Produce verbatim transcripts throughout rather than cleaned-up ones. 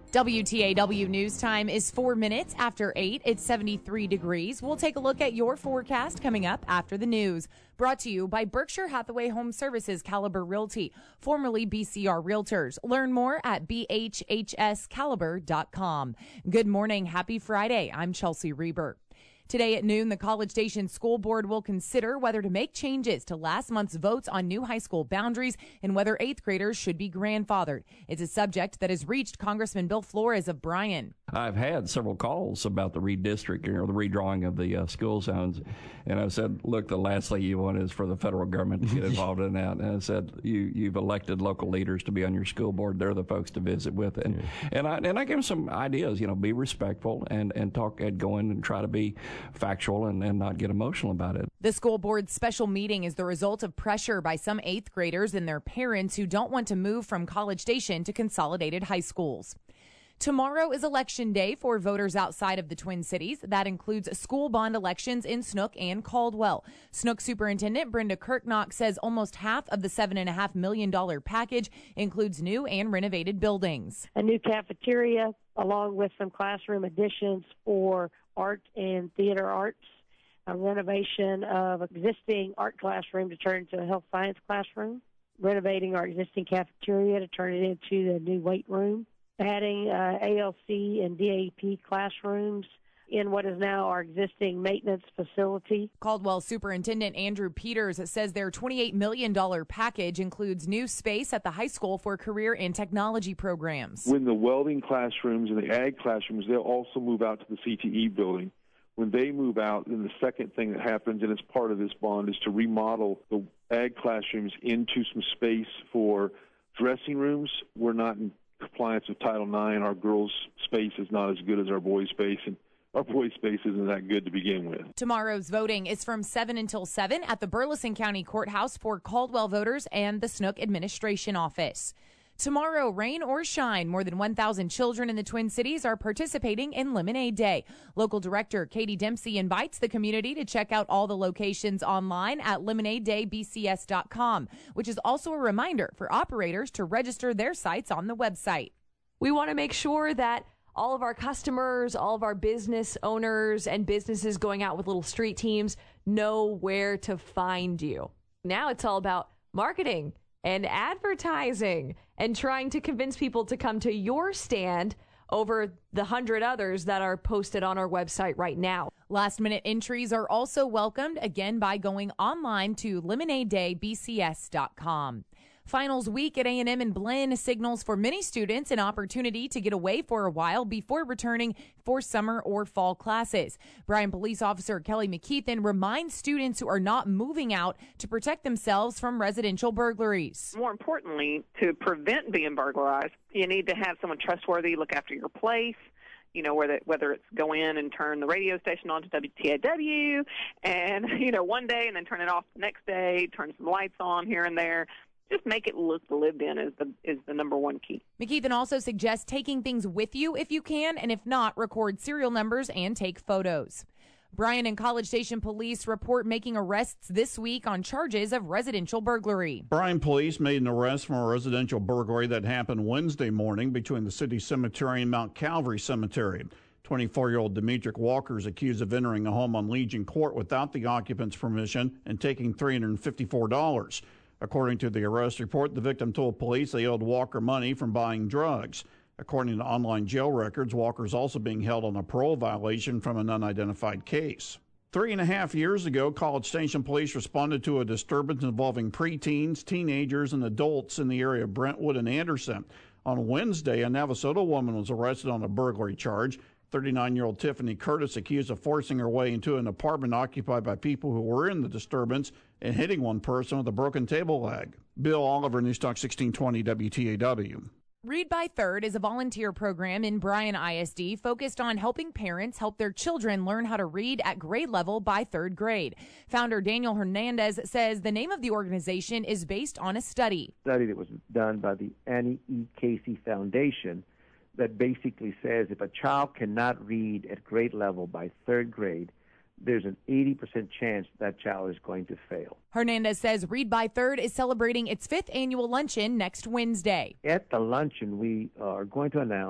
W T A W News Time is four minutes after eight. It's seventy-three degrees. We'll take a look at your forecast coming up after the news. Brought to you by Berkshire Hathaway Home Services Caliber Realty, formerly B C R Realtors. Learn more at b h h s caliber dot com. Good morning. Happy Friday. I'm Chelsea Reber. Today at noon, the College Station School Board will consider whether to make changes to last month's votes on new high school boundaries and whether eighth graders should be grandfathered. It's a subject that has reached Congressman Bill Flores of Bryan. I've had several calls about the redistricting or the redrawing of the uh, school zones, and I said, look, the last thing you want is for the federal government to get involved in that. And I said, you, you've elected local leaders to be on your school board. They're the folks to visit with. And yeah. and I and I gave them some ideas, you know, be respectful and, and talk and go in and try to be factual and, and not get emotional about it. The school board's special meeting is the result of pressure by some eighth graders and their parents who don't want to move from College Station to consolidated high schools. Tomorrow is Election Day for voters outside of the Twin Cities. That includes school bond elections in Snook and Caldwell. Snook Superintendent Brenda Kirknock says almost half of the seven point five million dollars package includes new and renovated buildings. A new cafeteria, along with some classroom additions for art and theater arts, a renovation of existing art classroom to turn into a health science classroom, renovating our existing cafeteria to turn it into the new weight room, adding uh, A L C and D A P classrooms in what is now our existing maintenance facility. Caldwell Superintendent Andrew Peters says their twenty-eight million dollars package includes new space at the high school for career and technology programs. When the welding classrooms and the ag classrooms, they'll also move out to the C T E building. When they move out, then the second thing that happens, and it's part of this bond, is to remodel the ag classrooms into some space for dressing rooms. We're not in compliance with Title nine. Our girls' space is not as good as our boys' space, and our boys' space isn't that good to begin with. Tomorrow's voting is from seven until seven at the Burleson County Courthouse for Caldwell voters and the Snook Administration Office. Tomorrow, rain or shine, more than one thousand children in the Twin Cities are participating in Lemonade Day. Local Director Katie Dempsey invites the community to check out all the locations online at lemonade day b c s dot com, which is also a reminder for operators to register their sites on the website. We want to make sure that all of our customers, all of our business owners and businesses going out with little street teams know where to find you. Now it's all about marketing and advertising and trying to convince people to come to your stand over the hundred others that are posted on our website right now. Last minute entries are also welcomed, again, by going online to lemonade day b c s dot com. Finals week at A and M and Blinn signals for many students an opportunity to get away for a while before returning for summer or fall classes. Bryan Police Officer Kelly McKeithen reminds students who are not moving out to protect themselves from residential burglaries. More importantly, to prevent being burglarized, you need to have someone trustworthy look after your place. You know, whether whether it's go in and turn the radio station on to W T A W and, you know, one day and then turn it off the next day, turn some lights on here and there. Just make it look lived in is the is the number one key. McKeithen also suggests taking things with you if you can, and if not, record serial numbers and take photos. Bryan and College Station police report making arrests this week on charges of residential burglary. Bryan police made an arrest for a residential burglary that happened Wednesday morning between the city cemetery and Mount Calvary Cemetery. twenty-four-year-old Demetric Walker is accused of entering a home on Legion Court without the occupant's permission and taking three hundred fifty-four dollars. According to the arrest report, the victim told police they owed Walker money from buying drugs. According to online jail records, Walker is also being held on a parole violation from an unidentified case. Three and a half years ago, College Station police responded to a disturbance involving preteens, teenagers, and adults in the area of Brentwood and Anderson. On Wednesday, a Navasota woman was arrested on a burglary charge. thirty-nine-year-old Tiffany Curtis accused of forcing her way into an apartment occupied by people who were in the disturbance and hitting one person with a broken table leg. Bill Oliver, News Talk sixteen twenty W T A W. Read by Third is a volunteer program in Bryan I S D focused on helping parents help their children learn how to read at grade level by third grade. Founder Daniel Hernandez says the name of the organization is based on a study. A study that was done by the Annie E. Casey Foundation that basically says if a child cannot read at grade level by third grade, there's an eighty percent chance that child is going to fail. Hernandez says Read by Third is celebrating its fifth annual luncheon next Wednesday. At the luncheon, we are going to announce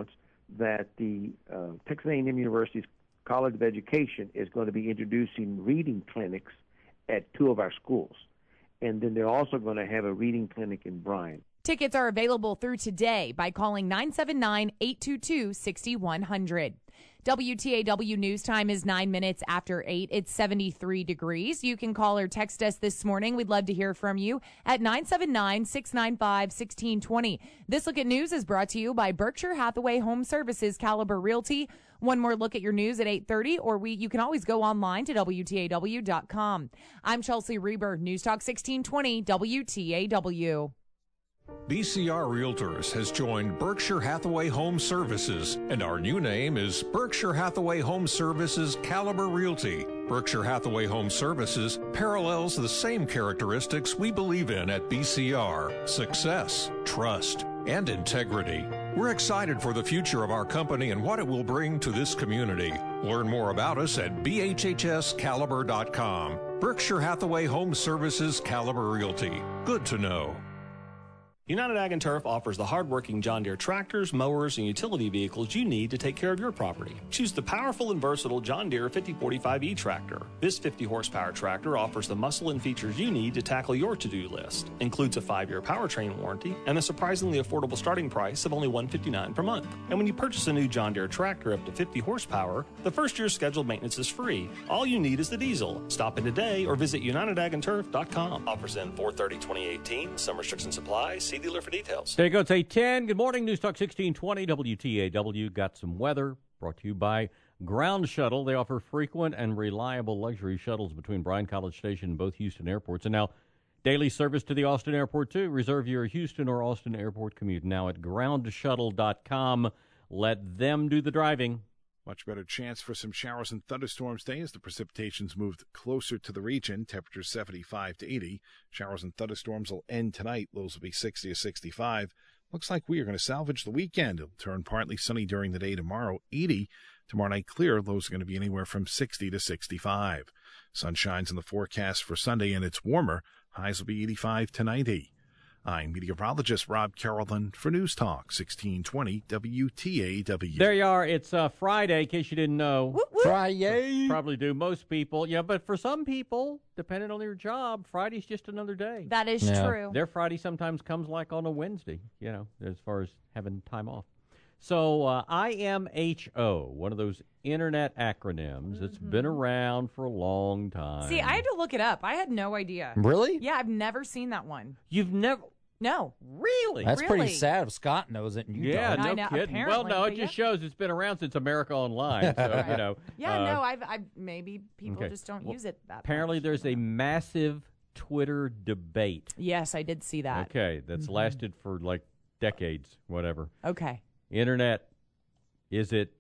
that the uh, Texas A and M University's College of Education is going to be introducing reading clinics at two of our schools. And then they're also going to have a reading clinic in Bryan. Tickets are available through today by calling nine seven nine, eight two two, six one zero zero. W T A W News Time is nine minutes after eight. It's seventy-three degrees. You can call or text us this morning. We'd love to hear from you at nine seven nine, six nine five, one six two zero. This Look at News is brought to you by Berkshire Hathaway Home Services, Caliber Realty. One more look at your news at eight thirty, or we you can always go online to W T A W dot com. I'm Chelsea Reber, News Talk sixteen twenty W T A W. B C R Realtors has joined Berkshire Hathaway Home Services, and our new name is Berkshire Hathaway Home Services Caliber Realty. Berkshire Hathaway Home Services parallels the same characteristics we believe in at B C R: success, trust, and integrity. We're excited for the future of our company and what it will bring to this community. Learn more about us at B H H S caliber dot com. Berkshire Hathaway Home Services Caliber Realty. Good to know. United Ag and Turf offers the hard-working John Deere tractors, mowers, and utility vehicles you need to take care of your property. Choose the powerful and versatile John Deere fifty forty-five E tractor. This fifty horsepower tractor offers the muscle and features you need to tackle your to-do list. Includes a five-year powertrain warranty and a surprisingly affordable starting price of only one hundred fifty-nine dollars per month. And when you purchase a new John Deere tractor up to fifty horsepower, the first year's scheduled maintenance is free. All you need is the diesel. Stop in today or visit United Ag and Turf dot com. Offers in four thirty twenty eighteen. Some restrictions apply. See dealer for details. There you go. It's eight ten. Good morning. News Talk sixteen twenty W T A W. Got some weather brought to you by Ground Shuttle. They offer frequent and reliable luxury shuttles between Bryan College Station and both Houston airports. And now daily service to the Austin airport, too. Reserve your Houston or Austin airport commute now at ground shuttle dot com. Let them do the driving. Much better chance for some showers and thunderstorms today as the precipitation's moved closer to the region. Temperatures seventy-five to eighty. Showers and thunderstorms will end tonight. Lows will be sixty to sixty-five. Looks like we are going to salvage the weekend. It'll turn partly sunny during the day tomorrow. eighty. Tomorrow night clear. Lows are going to be anywhere from sixty to sixty-five. Sun shines in the forecast for Sunday, and it's warmer. Highs will be eighty-five to ninety. I'm meteorologist Rob Carrollton for News Talk sixteen twenty W T A W. There you are. It's uh, Friday, in case you didn't know. Whoop, whoop. Friday. Probably do. Most people. Yeah, but for some people, depending on their job, Friday's just another day. That is yeah. true. Their Friday sometimes comes like on a Wednesday, you know, as far as having time off. So uh, I M H O, one of those internet acronyms that's mm-hmm. been around for a long time. See, I had to look it up. I had no idea. Really? Yeah, I've never seen that one. You've never? No. Really? That's really? pretty sad if Scott knows it and you yeah, don't. no I know, kidding. Well, no, it yeah. just shows it's been around since America Online. So, right. you know. Yeah, uh, no, I've, I've maybe people okay. just don't well, use it that apparently much. there's a massive Twitter debate. Yes, I did see that. Okay, that's mm-hmm. lasted for like decades, whatever. Okay. Internet, is it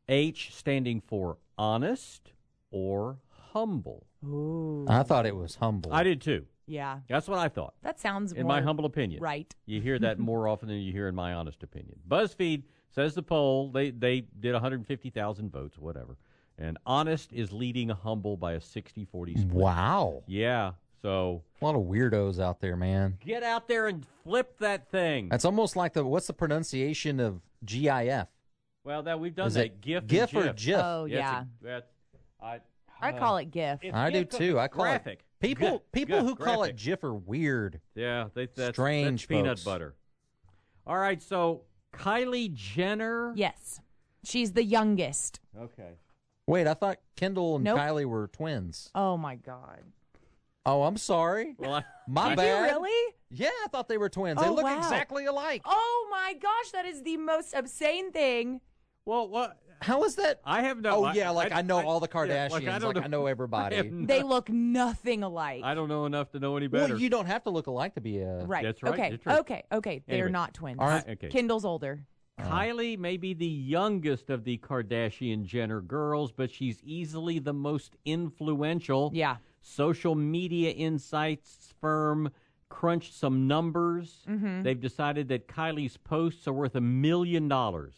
H standing for honest or humble? Ooh. I thought it was humble. I did too. Yeah. That's what I thought. That sounds in more my humble opinion. Right. You hear that more often than you hear in my honest opinion. BuzzFeed says the poll, they, they did one hundred fifty thousand votes, whatever. And honest is leading humble by a sixty forty split. Wow. Yeah. So a lot of weirdos out there, man. Get out there and flip that thing. That's almost like the, what's the pronunciation of G I F? Well, that we've done is that. It GIF GIF or GIF. GIF? Oh, yeah. yeah. A, I, uh, I call it GIF. I do, too. I call graphic. it People Good, people good, who call graphic. it GIF are weird. Yeah, they, that's, strange that's peanut folks. butter. All right, so Kylie Jenner. Yes. She's the youngest. Okay. Wait, I thought Kendall and nope. Kylie were twins. Oh, my God. Oh, I'm sorry. Well, I, my Did bad. you really? Yeah, I thought they were twins. Oh, they look wow. exactly alike. Oh, my gosh, that is the most obscene thing. Well, what? How is that? I have no. Oh, yeah, like I, I know I, all the Kardashians. Yeah, like, I, like know, I know everybody. I no, they look nothing alike. I don't know enough to know any better. Well, you don't have to look alike to be a. Right. That's right. Okay. Okay. Okay. They anyway. are not twins. All right. Okay. Kendall's older. Kylie may be the youngest of the Kardashian Jenner girls, but she's easily the most influential. Yeah. Social media insights firm crunched some numbers. Mm-hmm. They've decided that Kylie's posts are worth a million dollars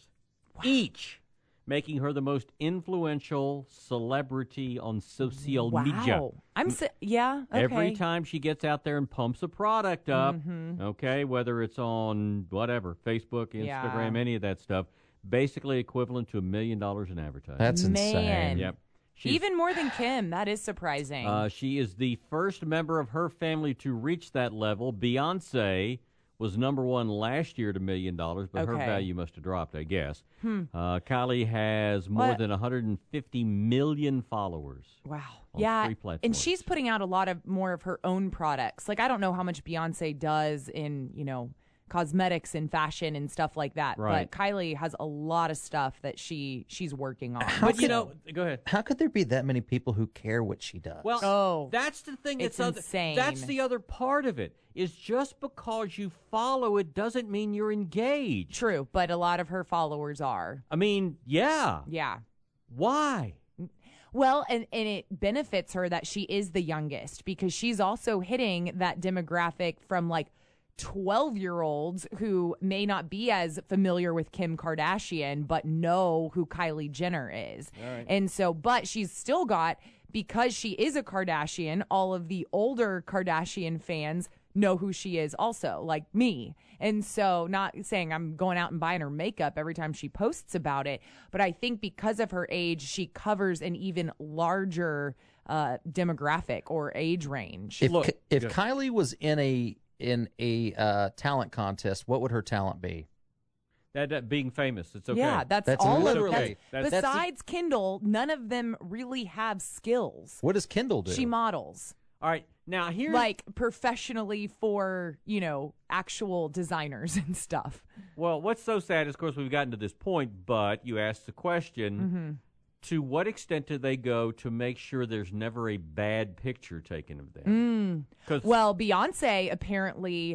each, making her the most influential celebrity on social wow. media. I'm so, yeah. Okay. Every time she gets out there and pumps a product up, mm-hmm. okay, whether it's on whatever, Facebook, Instagram, yeah. any of that stuff, basically equivalent to a million dollars in advertising. That's Man. insane. Yep. She's, Even more than Kim. That is surprising. uh, she is the first member of her family to reach that level. Beyonce was number one last year at a million dollars, but her Okay. value must have dropped, I guess. Hmm. Uh, Kylie has more What? than one hundred fifty million followers. Wow. on Yeah. three platforms. And she's putting out a lot of more of her own products. Like, I don't know how much Beyonce does in, you know, cosmetics and fashion and stuff like that. Right. But Kylie has a lot of stuff that she she's working on. How But, you could- know, go ahead. How could there be that many people who care what she does? Well, Oh, that's the thing. it's That's other- insane. That's the other part of it. Is just because you follow it doesn't mean you're engaged. True, but a lot of her followers are. I mean, yeah. Yeah. Why? Well, and, and it benefits her that she is the youngest because she's also hitting that demographic from like twelve year olds who may not be as familiar with Kim Kardashian, but know who Kylie Jenner is. right. And so, but she's still got, because she is a Kardashian, all of the older Kardashian fans know who she is also, like me. And so, not saying I'm going out and buying her makeup every time she posts about it, but I think because of her age, she covers an even larger uh, demographic or age range. if Look, Ki- if yeah. Kylie was in a in a uh, talent contest, what would her talent be? That, that being famous, it's okay. Yeah, that's, That's all literally- of it. That's- Besides Kendall, none of them really have skills. What does Kendall do? She models. All right. Now here's Like professionally for, you know, actual designers and stuff. well, what's so sad is, of course, we've gotten to this point, but you asked the question: Mm-hmm. to what extent do they go to make sure there's never a bad picture taken of them? Mm. Because Well, Beyonce apparently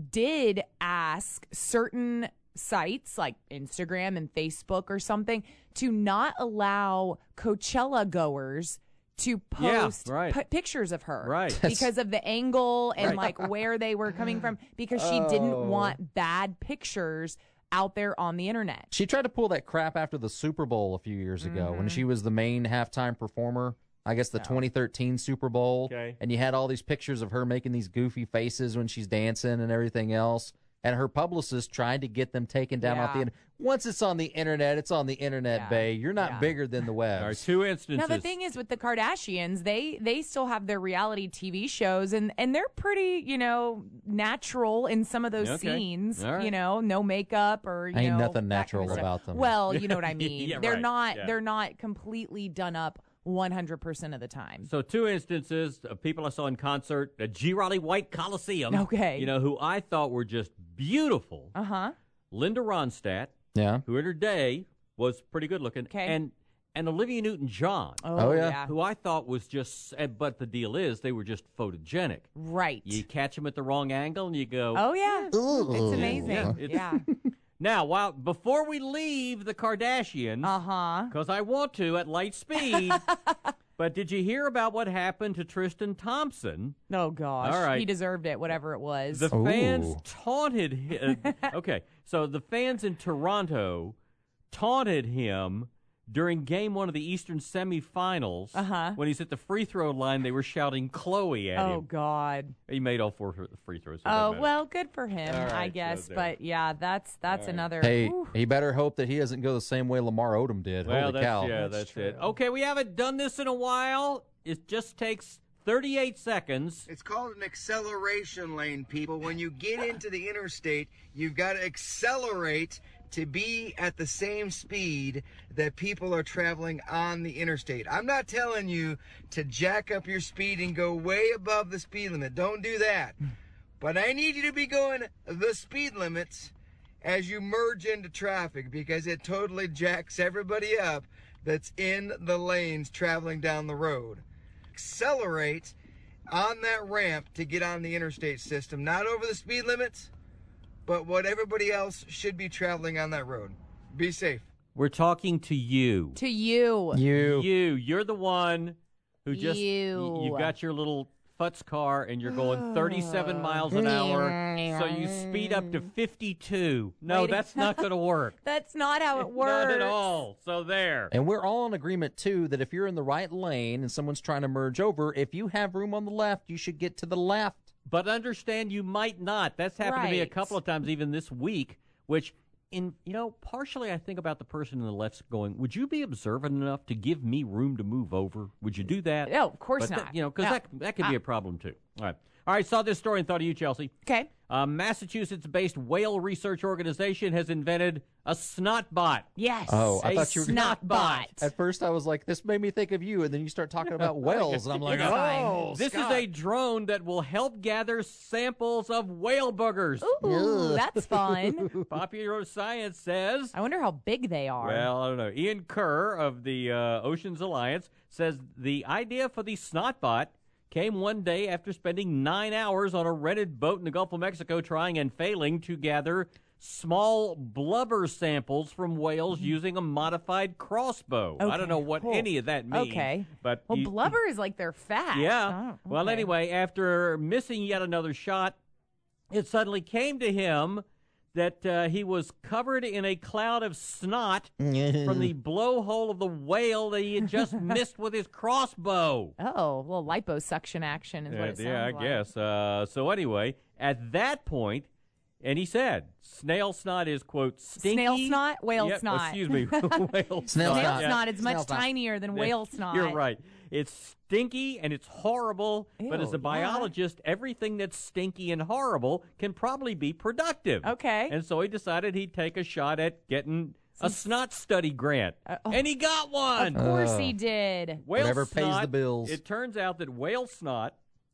did ask certain sites like Instagram and Facebook or something to not allow Coachella goers to Yeah, post right. pi- pictures of her. Right. Because of the angle and Right. like where they were coming from, because she didn't Oh. want bad pictures out there on the internet. She tried to pull that crap after the Super Bowl a few years ago when she was the main halftime performer. I guess the twenty thirteen Super Bowl. Okay. And you had all these pictures of her making these goofy faces when she's dancing and everything else. And her publicist tried to get them taken down off the Yeah. internet. Once it's on the internet, it's on the internet, Yeah. bae. You're not Yeah. bigger than the web. all right, two instances. Now the thing is with the Kardashians, they they still have their reality T V shows and and they're pretty, you know, natural in some of those Okay. scenes, All right. you know, no makeup or you Ain't know, nothing that kind natural of stuff. about them. Well, you know what I mean. Yeah, they're right. not Yeah. they're not completely done up one hundred percent of the time. So two instances of people I saw in concert at G. Raleigh White Coliseum. Okay. You know, who I thought were just beautiful. Uh-huh. Linda Ronstadt, Yeah. who in her day was pretty good looking. Okay. And and Olivia Newton-John, Oh, Oh, yeah. who I thought was just, eh, but the deal is they were just photogenic. Right. You catch them at the wrong angle and you go, Oh yeah. Ooh. It's amazing. Yeah, Yeah. it's- Now, while before we leave the Kardashians, Uh-huh. because I want to at light speed, but did you hear about what happened to Tristan Thompson? Oh gosh. All right. He deserved it, whatever it was. The fans Ooh. taunted him. Okay, so the fans in Toronto taunted him during game one of the Eastern semifinals. Uh-huh. When he's at the free throw line, they were shouting Chloe at Oh him. God. He made all four free throws. so it Oh doesn't matter. well, good for him, All I right, so guess. there. But yeah, that's that's another. Hey, Whew. he better hope that he doesn't go the same way Lamar Odom did. Well, Holy that's, cow. yeah, That's that's, true. it. Okay, we haven't done this in a while. It just takes thirty-eight seconds. It's called an acceleration lane, people. When you get into the interstate, you've got to accelerate to be at the same speed that people are traveling on the interstate. I'm not telling you to jack up your speed and go way above the speed limit. Don't do that. But I need you to be going the speed limits as you merge into traffic, because it totally jacks everybody up that's in the lanes traveling down the road. Accelerate on that ramp to get on the interstate system, not over the speed limits, but what everybody else should be traveling on that road. Be safe. We're talking to you. To you. You. You. You're the one who just You. y- you've got your little futz car and you're going thirty-seven miles an hour, so you speed up to fifty-two. No, Wait. that's not going to work. That's not how it works. Not at all. So there. And we're all in agreement, too, that if you're in the right lane and someone's trying to merge over, if you have room on the left, you should get to the left. But understand you might not. That's happened to me a Right. couple of times, even this week, which in you know, partially I think about the person in the left going, would you be observant enough to give me room to move over? Would you do that? No, of course but not. That, you know, because No. that, that could be Ah. a problem, too. All right. All right, saw this story and thought of you, Chelsea. Okay. A Massachusetts-based whale research organization has invented a snot bot. Yes. Oh, I a thought you were snot bot. At first, I was like, this made me think of you, and then you start talking about whales, and I'm like, It's fine. oh, This Scott. is a drone that will help gather samples of whale boogers. Ooh, that's fun. Popular Science says. I wonder how big they are. Well, I don't know. Ian Kerr of the uh, Oceans Alliance says the idea for the snotbot came one day after spending nine hours on a rented boat in the Gulf of Mexico trying and failing to gather small blubber samples from whales using a modified crossbow. Okay. I don't know what Cool. any of that means. Okay. But Well, he- blubber is like they're fat. yeah. Oh, Well, okay. anyway, after missing yet another shot, it suddenly came to him that uh, he was covered in a cloud of snot from the blowhole of the whale that he had just missed with his crossbow. Oh, a little liposuction action is what Yeah, it sounds yeah, I like. guess. Uh, so anyway, at that point, and he said, snail snot is, quote, stinky. Snail snot? Whale Yep, snot. Excuse me, whale Snail snot. Snail snot. Yeah. snot is much Snail snot. tinier than Yeah, whale snot. You're right. It's stinky and it's horrible, but as Ew, a biologist, everything that's stinky and horrible can probably be productive. Okay. And so he decided he'd take a shot at getting a snot study grant. Uh, oh. And he got one! Of course Oh. he did. Whale Whatever pays snot, the bills. It turns out that whale snot,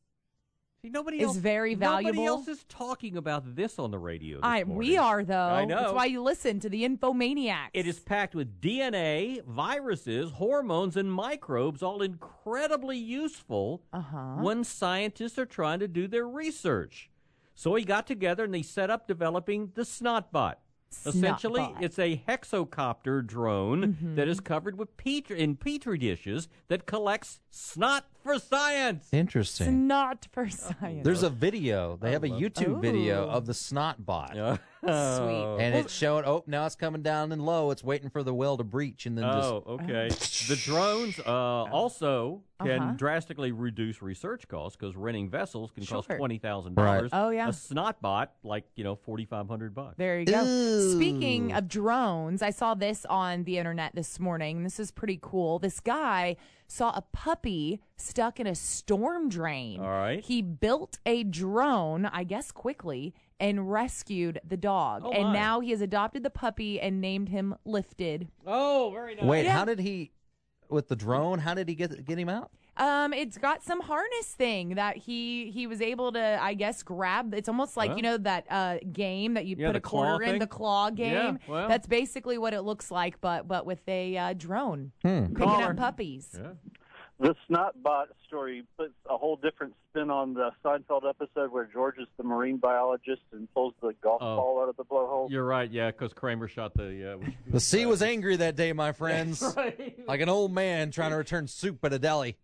see, nobody Is else, very Nobody valuable. else is talking about this on the radio this I, morning. we are, though. I know. That's why you listen to the Infomaniacs. It is packed with D N A, viruses, hormones, and microbes, all incredibly useful Uh-huh. when scientists are trying to do their research. So he got together and they set up developing the Snotbot. Essentially, Snotbot. it's a hexacopter drone Mhm. that is covered with petri, in petri dishes that collects snot for science. Interesting. Snot for science. There's a video. They have a YouTube video Ooh. of the snot bot. Uh, Sweet. And it's showing, oh, now it's coming down and low. It's waiting for the well to breach and then Oh, okay. The drones uh, also can Uh-huh. drastically reduce research costs because renting vessels can cost Sure. twenty thousand dollars. Right. Oh, yeah. A snotbot, like, you know, forty-five hundred bucks. There you go. Ooh. Speaking of drones, I saw this on the internet this morning. This is pretty cool. This guy saw a puppy stuck in a storm drain. All right. He built a drone, I guess quickly, and rescued the dog. Oh, and my. now he has adopted the puppy and named him Lifted. Oh, very nice. Wait, Yeah. how did he, with the drone, how did he get get him out? Um, it's got some harness thing that he he was able to, I guess, grab. It's almost like Huh? you know that uh game that you Yeah, put the a quarter claw in, thing? the claw game. Yeah, well. That's basically what it looks like, but but with a uh, drone Hmm. picking Caller. up puppies. Yeah. The Snotbot story puts a whole different spin on the Seinfeld episode where George is the marine biologist and pulls the golf Oh. ball out of the blowhole. You're right, yeah, because Kramer shot the... Uh, The sea was angry that day, my friends. right. Like an old man trying to return soup at a deli.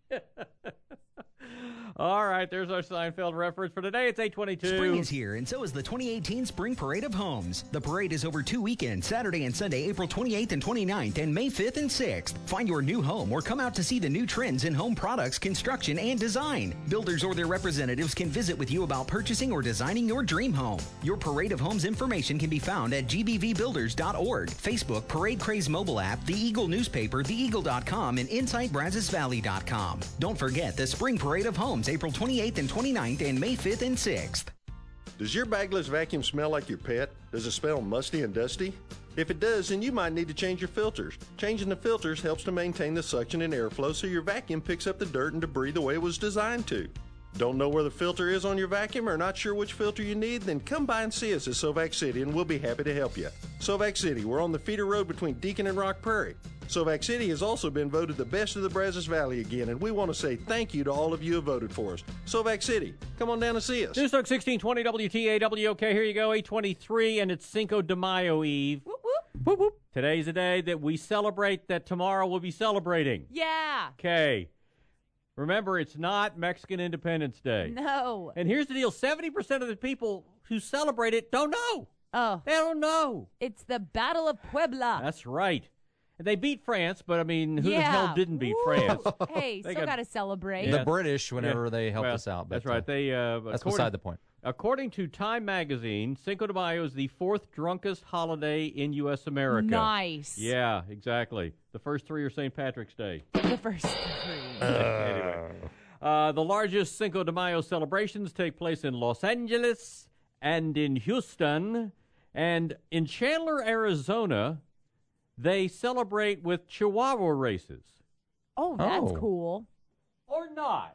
All right, there's our Seinfeld reference for today. It's eight twenty-two. Spring is here, and so is the twenty eighteen Spring Parade of Homes. The parade is over two weekends, Saturday and Sunday, April twenty-eighth and twenty-ninth, and May fifth and sixth. Find your new home or come out to see the new trends in home products, construction, and design. Builders or their representatives can visit with you about purchasing or designing your dream home. Your Parade of Homes information can be found at g b v builders dot org, Facebook, Parade Craze mobile app, The Eagle newspaper, the eagle dot com, and insight brazos valley dot com. Don't forget the Spring Parade of Homes, April twenty-eighth and twenty-ninth, and May fifth and sixth. Does your bagless vacuum smell like your pet? Does it smell musty and dusty? If it does, then you might need to change your filters. Changing the filters helps to maintain the suction and airflow so your vacuum picks up the dirt and debris the way it was designed to. Don't know where the filter is on your vacuum or not sure which filter you need? Then come by and see us at Sovac City and we'll be happy to help you. Sovac City, we're on the feeder road between Deacon and Rock Prairie. Sovac City has also been voted the best of the Brazos Valley again, and we want to say thank you to all of you who voted for us. Sovac City, come on down and see us. Newstalk sixteen twenty W T A W. Okay, here you go, eight twenty-three, and it's Cinco de Mayo Eve. Whoop, whoop. Whoop, whoop. Today's a day that we celebrate that tomorrow we'll be celebrating. Yeah. Okay. Remember, it's not Mexican Independence Day. No. And here's the deal. seventy percent of the people who celebrate it don't know. Oh. They don't know. It's the Battle of Puebla. That's right. And they beat France, but, I mean, who yeah. the hell didn't beat Woo. France? Hey, They still got- got to celebrate. Yeah. The British, whenever Yeah. they helped Well, us out. But, That's right. uh, They uh, that's according- beside the point. According to Time magazine, Cinco de Mayo is the fourth drunkest holiday in U S. America. Nice. Yeah, exactly. The first three are Saint Patrick's Day. The first three. Anyway. Uh, the largest Cinco de Mayo celebrations take place in Los Angeles and in Houston. And in Chandler, Arizona, they celebrate with Chihuahua races. Oh, that's Oh. cool. Or not.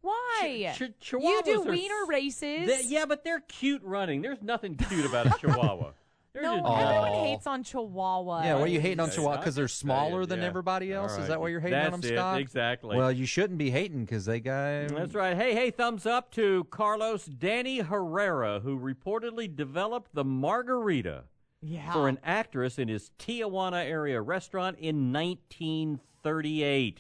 Why? Ch- ch- you do chihuahuas are wiener s- races. They- yeah, but they're cute running. There's nothing cute about a Chihuahua. They're no, just- everyone Oh. hates on Chihuahua. Yeah, what are you hating on Yeah, Chihuahua? I'm Because they're just smaller saying, than yeah. everybody else? All Is right. that what you're hating on them, That's it, Scott? exactly. Well, you shouldn't be hating because they got... That's right. Hey, hey, thumbs up to Carlos Danny Herrera, who reportedly developed the margarita Yeah. for an actress in his Tijuana area restaurant in nineteen thirty-eight.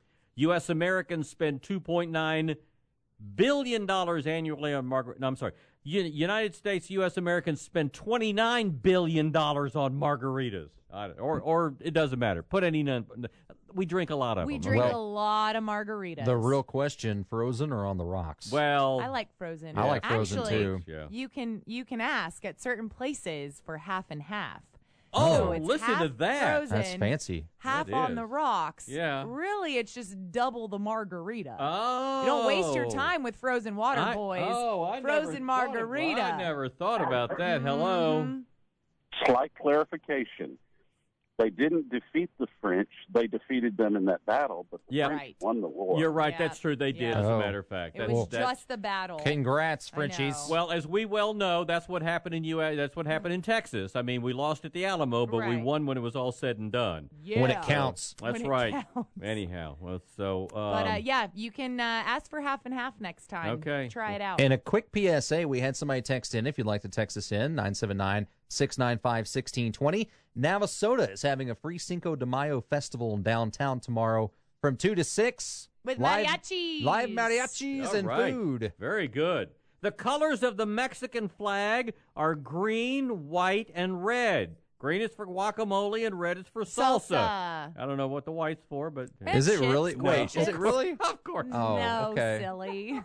U S. Americans spend two point nine billion dollars annually on margarita. No, I'm sorry. U- United States, U S. Americans spend twenty-nine billion dollars on margaritas. I don't- Or, or it doesn't matter. Put any none. We drink a lot of We them. drink okay? a lot of margaritas. The real question, frozen or on the rocks? Well, I like frozen. I like frozen, Actually, too. Yeah. You can you can ask at certain places for half and half. Oh, So it's listen to half that. frozen, That's fancy. Half That on is. the rocks. Yeah. Really, it's just double the margarita. Oh. You don't waste your time with frozen water, I- boys. oh, I frozen never thought of- margarita. I never thought about that. Hello. Mhm. Slight clarification. They didn't defeat the French. They defeated them in that battle, but the Yeah. French Right. won the war. You're right. Yeah. That's true. They did, Yeah. as a Oh. matter of fact. It That's, was that's- just the battle. Congrats, I Frenchies. know. well, as we well know, that's what happened in U S. That's what happened in Texas. I mean, we lost at the Alamo, but we Right. won when it was all said and done. Yeah. When it counts. That's When it right. counts. Anyhow, well, so um, But uh, yeah, you can uh, ask for half and half next time. Okay. Try it out. And a quick P S A, we had somebody text in. If you'd like to text us in, nine seven nine, six nine five, one six two zero. Navasota is having a free Cinco de Mayo festival in downtown tomorrow from two to six. With live, mariachis. Live mariachis all and right. food. Very good. The colors of the Mexican flag are green, white, and red. Green is for guacamole, and red is for salsa. Salsa. I don't know what the white's for, but And Is it chips. really? No. Wait, is it really? Of course. Oh, no, okay. silly.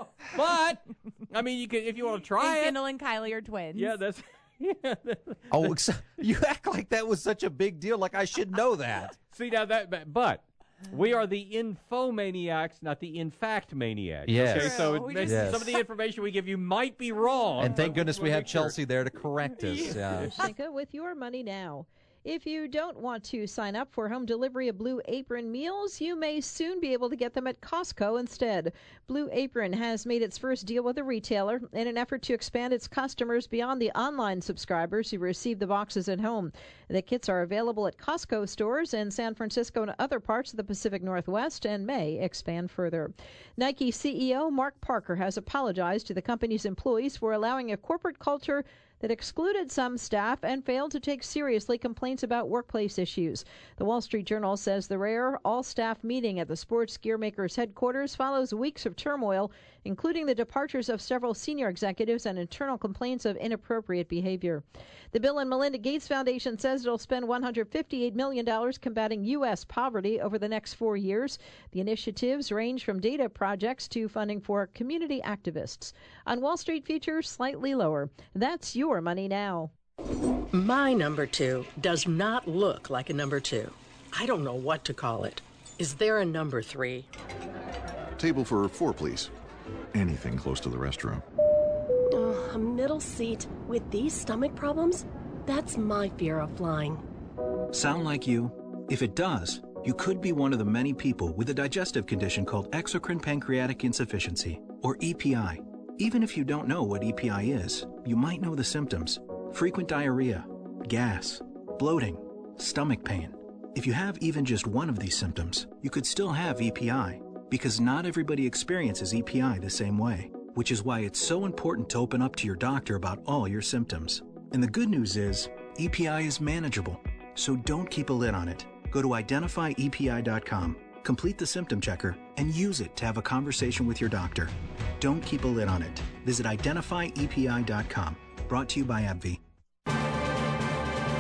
But I mean, you can if you want to try and it. Kendall and Kylie are twins. Yeah, that's. Yeah. Oh, ex- you act like that was such a big deal. Like I should know that. See now that, but we are the infomaniacs, not the in fact maniacs. Yes. Okay, so True. it, We just- some of the information we give you might be wrong. And thank goodness we We'll have make sure. Chelsea there to correct us. Yeah. Cinco with your money now. If you don't want to sign up for home delivery of Blue Apron meals, you may soon be able to get them at Costco instead. Blue Apron has made its first deal with a retailer in an effort to expand its customers beyond the online subscribers who receive the boxes at home. The kits are available at Costco stores in San Francisco and other parts of the Pacific Northwest and may expand further. Nike C E O Mark Parker has apologized to the company's employees for allowing a corporate culture that excluded some staff and failed to take seriously complaints about workplace issues. The Wall Street Journal says the rare all-staff meeting at the sports gear maker's headquarters follows weeks of turmoil, including the departures of several senior executives and internal complaints of inappropriate behavior. The Bill and Melinda Gates Foundation says it'll spend one hundred fifty-eight million dollars combating U S poverty over the next four years. The initiatives range from data projects to funding for community activists. On Wall Street futures, slightly lower. That's your money now. My number two does not look like a number two. I don't know what to call it. Is there a number three? Table for four, please. Anything close to the restroom. Oh, a middle seat with these stomach problems? That's my fear of flying. Sound like you? If it does, you could be one of the many people with a digestive condition called exocrine pancreatic insufficiency, or E P I. Even if you don't know what E P I is, you might know the symptoms: frequent diarrhea, gas, bloating, stomach pain. If you have even just one of these symptoms, you could still have E P I, because not everybody experiences E P I the same way, which is why it's so important to open up to your doctor about all your symptoms. And the good news is, E P I is manageable, so don't keep a lid on it. Go to identify E P I dot com, complete the symptom checker, and use it to have a conversation with your doctor. Don't keep a lid on it. Visit identify E P I dot com. Brought to you by AbbVie.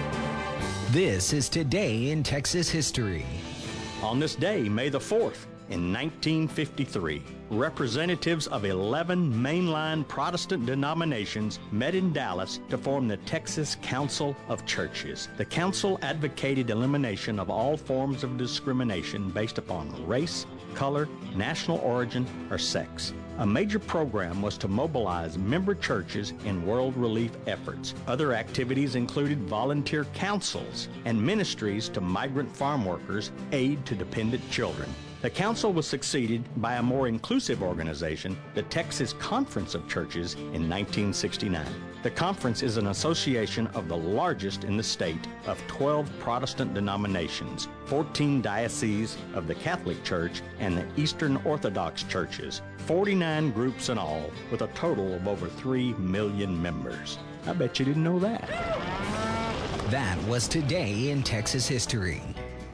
This is Today in Texas History. On this day, May the fourth, In nineteen fifty-three, representatives of eleven mainline Protestant denominations met in Dallas to form the Texas Council of Churches. The council advocated elimination of all forms of discrimination based upon race, color, national origin, or sex. A major program was to mobilize member churches in world relief efforts. Other activities included volunteer councils and ministries to migrant farm workers, aid to dependent children. The council was succeeded by a more inclusive organization, the Texas Conference of Churches, in nineteen sixty-nine. The conference is an association of the largest in the state of twelve Protestant denominations, fourteen dioceses of the Catholic Church and the Eastern Orthodox churches, forty-nine groups in all, with a total of over three million members. I bet you didn't know that. That was Today in Texas History.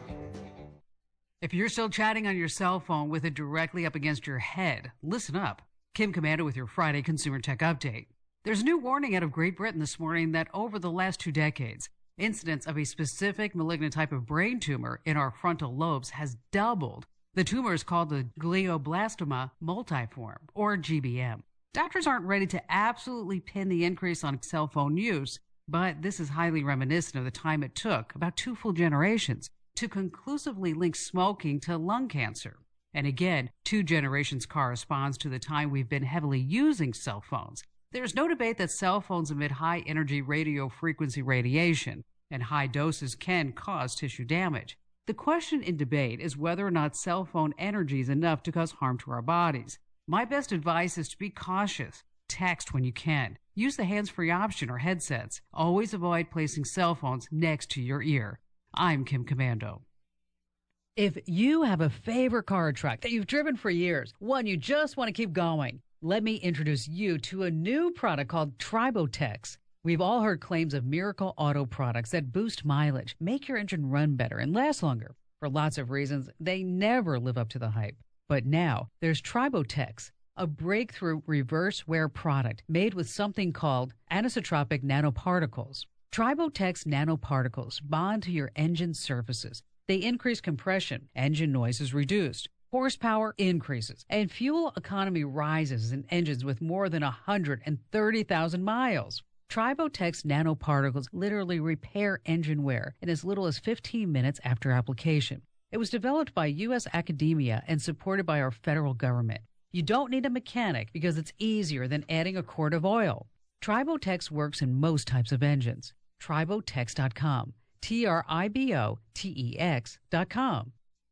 If you're still chatting on your cell phone with it directly up against your head, listen up. Kim Komando with your Friday Consumer Tech Update. There's a new warning out of Great Britain this morning that over the last two decades, incidence of a specific malignant type of brain tumor in our frontal lobes has doubled. The tumor is called the glioblastoma multiforme, or G B M. Doctors aren't ready to absolutely pin the increase on cell phone use, but this is highly reminiscent of the time it took, about two full generations, to conclusively link smoking to lung cancer. And again, two generations corresponds to the time we've been heavily using cell phones. There's no debate that cell phones emit high-energy radio frequency radiation, and high doses can cause tissue damage. The question in debate is whether or not cell phone energy is enough to cause harm to our bodies. My best advice is to be cautious. Text when you can. Use the hands-free option or headsets. Always avoid placing cell phones next to your ear. I'm Kim Komando. If you have a favorite car or truck that you've driven for years, one you just want to keep going, let me introduce you to a new product called Tribotex. We've all heard claims of miracle auto products that boost mileage, make your engine run better, and last longer. For lots of reasons, they never live up to the hype. But now, there's Tribotex, a breakthrough reverse wear product made with something called anisotropic nanoparticles. Tribotex nanoparticles bond to your engine surfaces. They increase compression, engine noise is reduced, horsepower increases, and fuel economy rises in engines with more than one hundred thirty thousand miles. Tribotex nanoparticles literally repair engine wear in as little as fifteen minutes after application. It was developed by U S academia and supported by our federal government. You don't need a mechanic because it's easier than adding a quart of oil. Tribotex works in most types of engines. Tribotex dot com. T R I B O T E X dot com.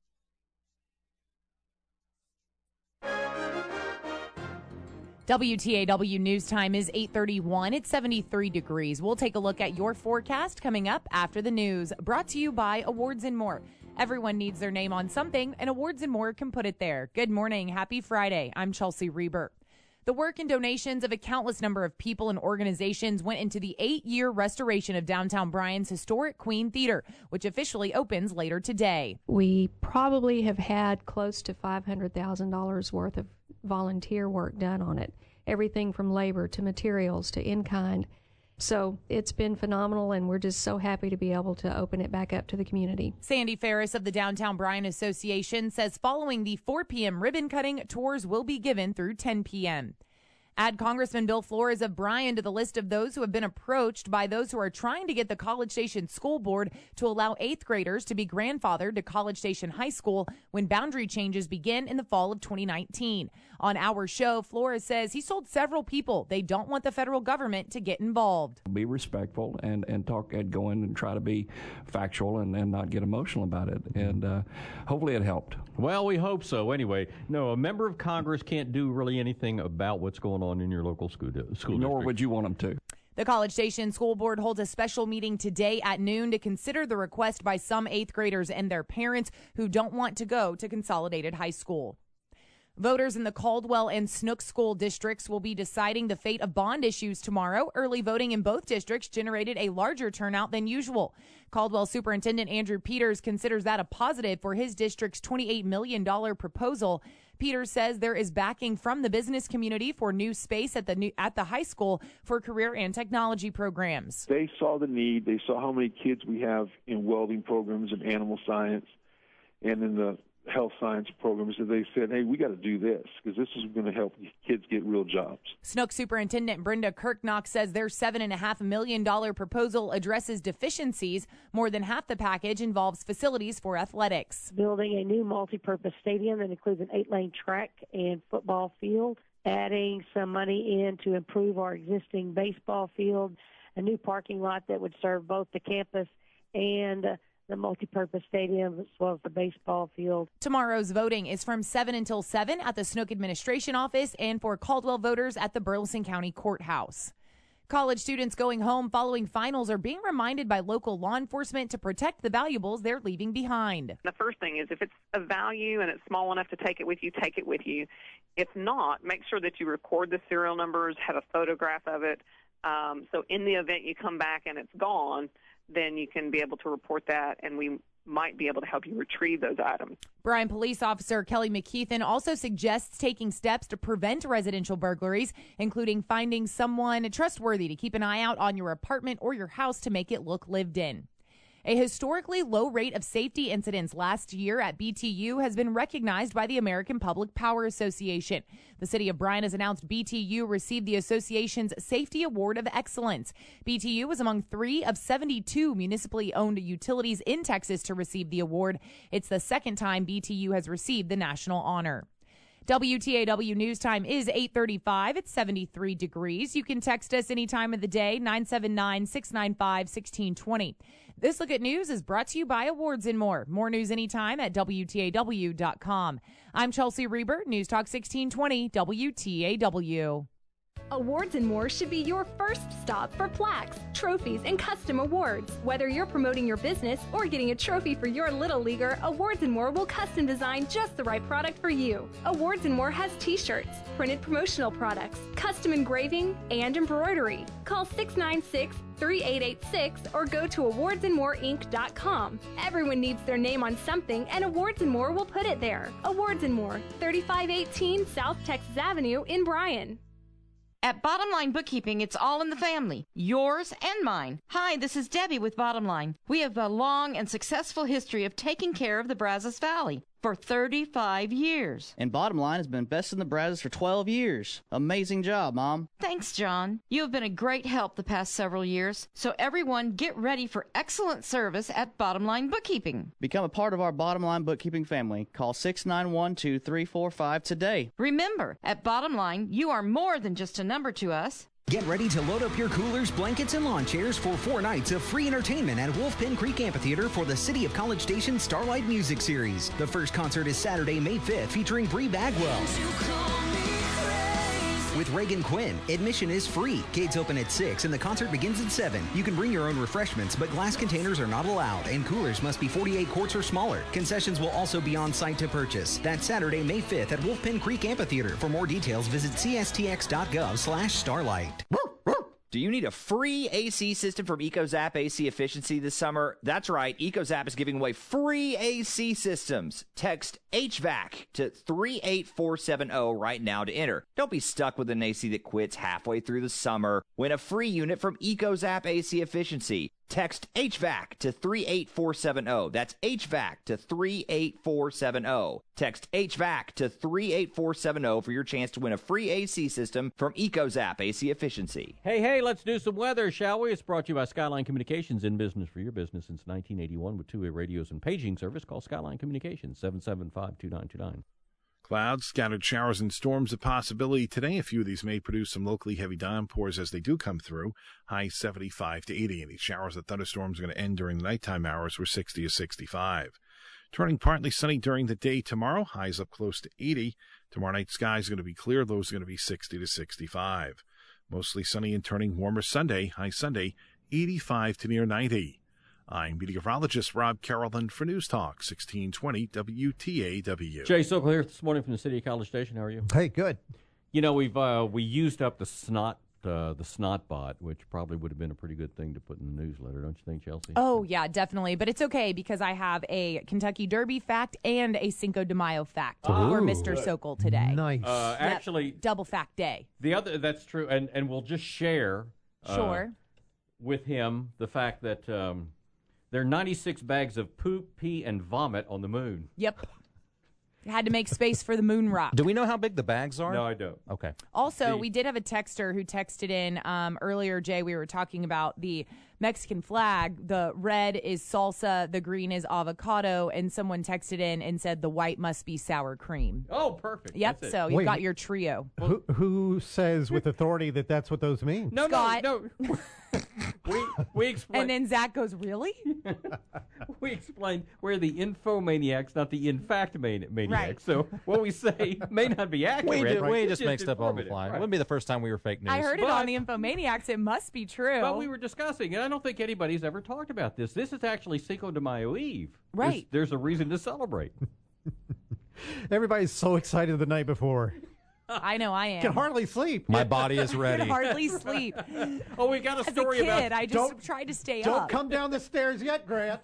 W T A W News Time is eight thirty-one. It's seventy-three degrees. We'll take a look at your forecast coming up after the news. Brought to you by Awards and More. Everyone needs their name on something, and Awards and More can put it there. Good morning. Happy Friday. I'm Chelsea Reber. The work and donations of a countless number of people and organizations went into the eight-year restoration of downtown Bryan's historic Queen Theater, which officially opens later today. We probably have had close to five hundred thousand dollars worth of volunteer work done on it, everything from labor to materials to in-kind. So it's been phenomenal, and we're just so happy to be able to open it back up to the community. Sandy Ferris of the Downtown Bryan Association says following the four p.m. ribbon cutting, tours will be given through ten p.m. Add Congressman Bill Flores of Bryan to the list of those who have been approached by those who are trying to get the College Station School Board to allow eighth graders to be grandfathered to College Station High School when boundary changes begin in the fall of twenty nineteen. On our show, Flores says he sold several people. They don't want the federal government to get involved. Be respectful and, and talk and go in and try to be factual and, and not get emotional about it. And uh, hopefully it helped. Well, we hope so. Anyway, no, a member of Congress can't do really anything about what's going on in your local school, school Nor district. would you want them to. The College Station School Board holds a special meeting today at noon to consider the request by some eighth graders and their parents who don't want to go to Consolidated High School. Voters in the Caldwell and Snook school districts will be deciding the fate of bond issues tomorrow. Early voting in both districts generated a larger turnout than usual. Caldwell Superintendent Andrew Peters considers that a positive for his district's twenty-eight million dollars proposal. Peters says there is backing from the business community for new space at the new, at the high school for career and technology programs. They saw the need. They saw how many kids we have in welding programs and animal science and in the health science programs, and they said, hey, we got to do this because this is going to help kids get real jobs. Snook Superintendent Brenda Kirknock says their seven point five million dollars proposal addresses deficiencies. More than half the package involves facilities for athletics. Building a new multi-purpose stadium that includes an eight-lane track and football field, adding some money in to improve our existing baseball field, a new parking lot that would serve both the campus and uh, the multi-purpose stadium as well as the baseball field. Tomorrow's voting is from seven until seven at the Snook Administration Office and for Caldwell voters at the Burleson County Courthouse. College students going home following finals are being reminded by local law enforcement to protect the valuables they're leaving behind. The first thing is if it's a value and it's small enough to take it with you, take it with you. If not, make sure that you record the serial numbers, have a photograph of it. Um, so in the event you come back and it's gone, then you can be able to report that, and we might be able to help you retrieve those items. Bryan Police Officer Kelly McKeithen also suggests taking steps to prevent residential burglaries, including finding someone trustworthy to keep an eye out on your apartment or your house to make it look lived in. A historically low rate of safety incidents last year at B T U has been recognized by the American Public Power Association. The city of Bryan has announced B T U received the association's Safety Award of Excellence. B T U was among three of seventy-two municipally owned utilities in Texas to receive the award. It's the second time B T U has received the national honor. W T A W News Time is eight thirty-five. It's seventy-three degrees. You can text us any time of the day, nine seven nine, six nine five, one six two zero. This Look at News is brought to you by Awards and More. More news anytime at W T A W dot com. I'm Chelsea Reber, News Talk sixteen twenty W T A W. Awards and More should be your first stop for plaques, trophies, and custom awards. Whether you're promoting your business or getting a trophy for your little leaguer, Awards and More will custom design just the right product for you. Awards and More has t-shirts, printed promotional products, custom engraving, and embroidery. Call six nine six, three eight eight six or go to awards and more inc dot com. Everyone needs their name on something, and Awards and More will put it there. Awards and More, thirty-five eighteen South Texas Avenue in Bryan. At Bottom Line Bookkeeping, it's all in the family, yours and mine. Hi, this is Debbie with Bottom Line. We have a long and successful history of taking care of the Brazos Valley for thirty-five years. And Bottom Line has been best in the Brazos for twelve years. Amazing job, Mom. Thanks, John. You have been a great help the past several years. So everyone get ready for excellent service at Bottom Line Bookkeeping. Become a part of our Bottom Line Bookkeeping family. Call six nine one, two three four five today. Remember, at Bottom Line, you are more than just a number to us. Get ready to load up your coolers, blankets, and lawn chairs for four nights of free entertainment at Wolfpen Creek Amphitheater for the City of College Station Starlight Music Series. The first concert is Saturday, May fifth, featuring Bree Bagwell. With Reagan Quinn. Admission is free. Gates open at six and the concert begins at seven. You can bring your own refreshments, but glass containers are not allowed, and coolers must be forty-eight quarts or smaller. Concessions will also be on site to purchase. That's Saturday, May fifth at Wolfpen Creek Amphitheater. For more details, visit c s t x dot gov slash starlight. Do you need a free A C system from EcoZap A C Efficiency this summer? That's right, EcoZap is giving away free A C systems. Text H V A C to three eight four seven zero right now to enter. Don't be stuck with an A C that quits halfway through the summer. Win a free unit from EcoZap A C Efficiency. Text H V A C to three eight four seven zero. That's H V A C to three eight four seven zero. Text H V A C to three eight four seven zero for your chance to win a free A C system from EcoZap A C Efficiency. Hey, hey, let's do some weather, shall we? It's brought to you by Skyline Communications, in business for your business since nineteen eighty-one with two-way radios and paging service. Call Skyline Communications, seven seven five, two nine two nine. Clouds, scattered showers and storms a possibility today. A few of these may produce some locally heavy downpours as they do come through. High seventy-five to eighty. And these showers and thunderstorms are going to end during the nighttime hours. We're sixty to sixty-five. Turning partly sunny during the day tomorrow. Highs up close to eighty. Tomorrow night skies are going to be clear. Those are going to be sixty to sixty-five. Mostly sunny and turning warmer Sunday. High Sunday, eighty-five to near ninety. I'm meteorologist Rob Carrollton for News Talk sixteen twenty W T A W. Jay Sokol here this morning from the City of College Station. How are you? Hey, good. You know, we've uh, we used up the snot uh, the snot bot, which probably would have been a pretty good thing to put in the newsletter, don't you think, Chelsea? Oh, yeah, definitely. But it's okay because I have a Kentucky Derby fact and a Cinco de Mayo fact Oh, for Mister good. Sokol today. Nice. Uh, Yep, actually, double fact day. the other that's true, and and we'll just share uh, Sure. with him the fact that um, there are ninety-six bags of poop, pee, and vomit on the moon. Yep. Had to make space for the moon rock. Do we know how big the bags are? No, I don't. Okay. Also, The- we did have a texter who texted in um, earlier, Jay. We were talking about the Mexican flag. The red is salsa, the green is avocado, and someone texted in and said the white must be sour cream. Oh, perfect. Yep, That's it. so you've Wait. got your trio. Who, who says with authority that that's what those mean? No, Scott. no, no. we we explained. And then Zach goes, really? we explained we're the infomaniacs, not the in fact mani- maniacs. Right. So what we say may not be accurate. We, do, right? we It's just make stuff on the informative. fly. Right. It wouldn't be the first time we were fake news. I heard it But- on the Infomaniacs. It must be true. But we were discussing, and I don't think anybody's ever talked about this. This is actually Cinco de Mayo Eve. Right. There's, there's a reason to celebrate. Everybody's so excited the night before. I know I am. Can hardly sleep. My body is Can ready. hardly sleep. Oh, we got a As a story kid, about. I just Don't- tried to stay Don't up. come down the stairs yet, Grant.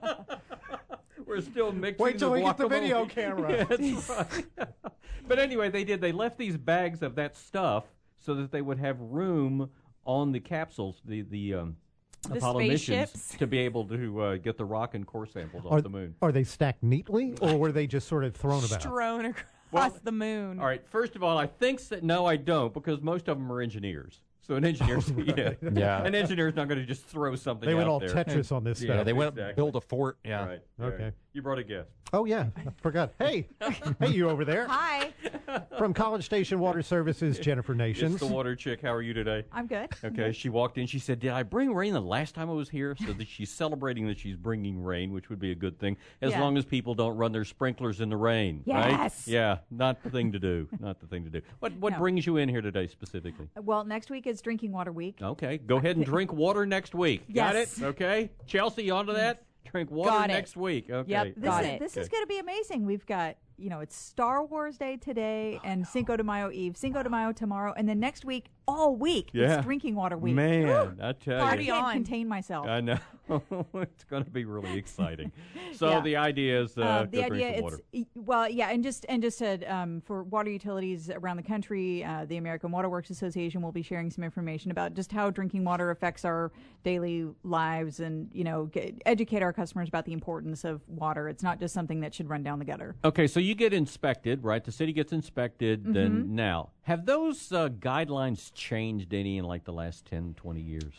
We're still mixing. Wait till the we get the guacamole. video camera. Yeah, that's right. But anyway, they did. They left these bags of that stuff so that they would have room on the capsules, the the, um, The Apollo missions, spaceships. to be able to uh, get the rock and core samples Are, off the moon. are they stacked neatly, or were they just sort of thrown about? Strewn across Well, the moon. All right. First of all, I think that no, I don't, because most of them are engineers. So an engineer's yeah. Yeah. an engineer's not going to just throw something. They went out all there. Tetris on this Yeah, stuff. Yeah, they went exactly. build a fort. Yeah. Right. Okay. right. You brought a guest. Oh yeah, I forgot. Hey, hey, you over there? Hi. From College Station Water Services, Jennifer Nations. It's the water chick. How are you today? I'm good. Okay, she walked in. She said, "Did I bring rain the last time I was here?" So that she's celebrating that she's bringing rain, which would be a good thing, as Yeah. long as people don't run their sprinklers in the rain. Right? Yes. Yeah, not the thing to do. Not the thing to do. What What No. brings you in here today specifically? Well, next week is Drinking Water Week. Okay, go ahead and drink water next week. Got it? Yes. Okay, Chelsea, you onto that? Drink water Got it. next week. Okay. Yep, This, got is, it. this Okay. is going to be amazing. We've got, you know, it's Star Wars Day today and Cinco de Mayo Eve, Cinco de Mayo tomorrow, and then next week, all week, Yeah. it's Drinking Water Week. Man, Woo! I tell I Party you. can't on. contain myself. I know. It's going to be really exciting. So Yeah. the idea is uh, Uh, go the idea drink some it's water. e- well, yeah, and just and just to, um, for water utilities around the country, uh, the American Water Works Association will be sharing some information about just how drinking water affects our daily lives, and you know, get, educate our customers about the importance of water. It's not just something that should run down the gutter. Okay, so you get inspected, right? The city gets inspected. Then Mm-hmm. now, have those uh, guidelines changed any in like the last ten, twenty years?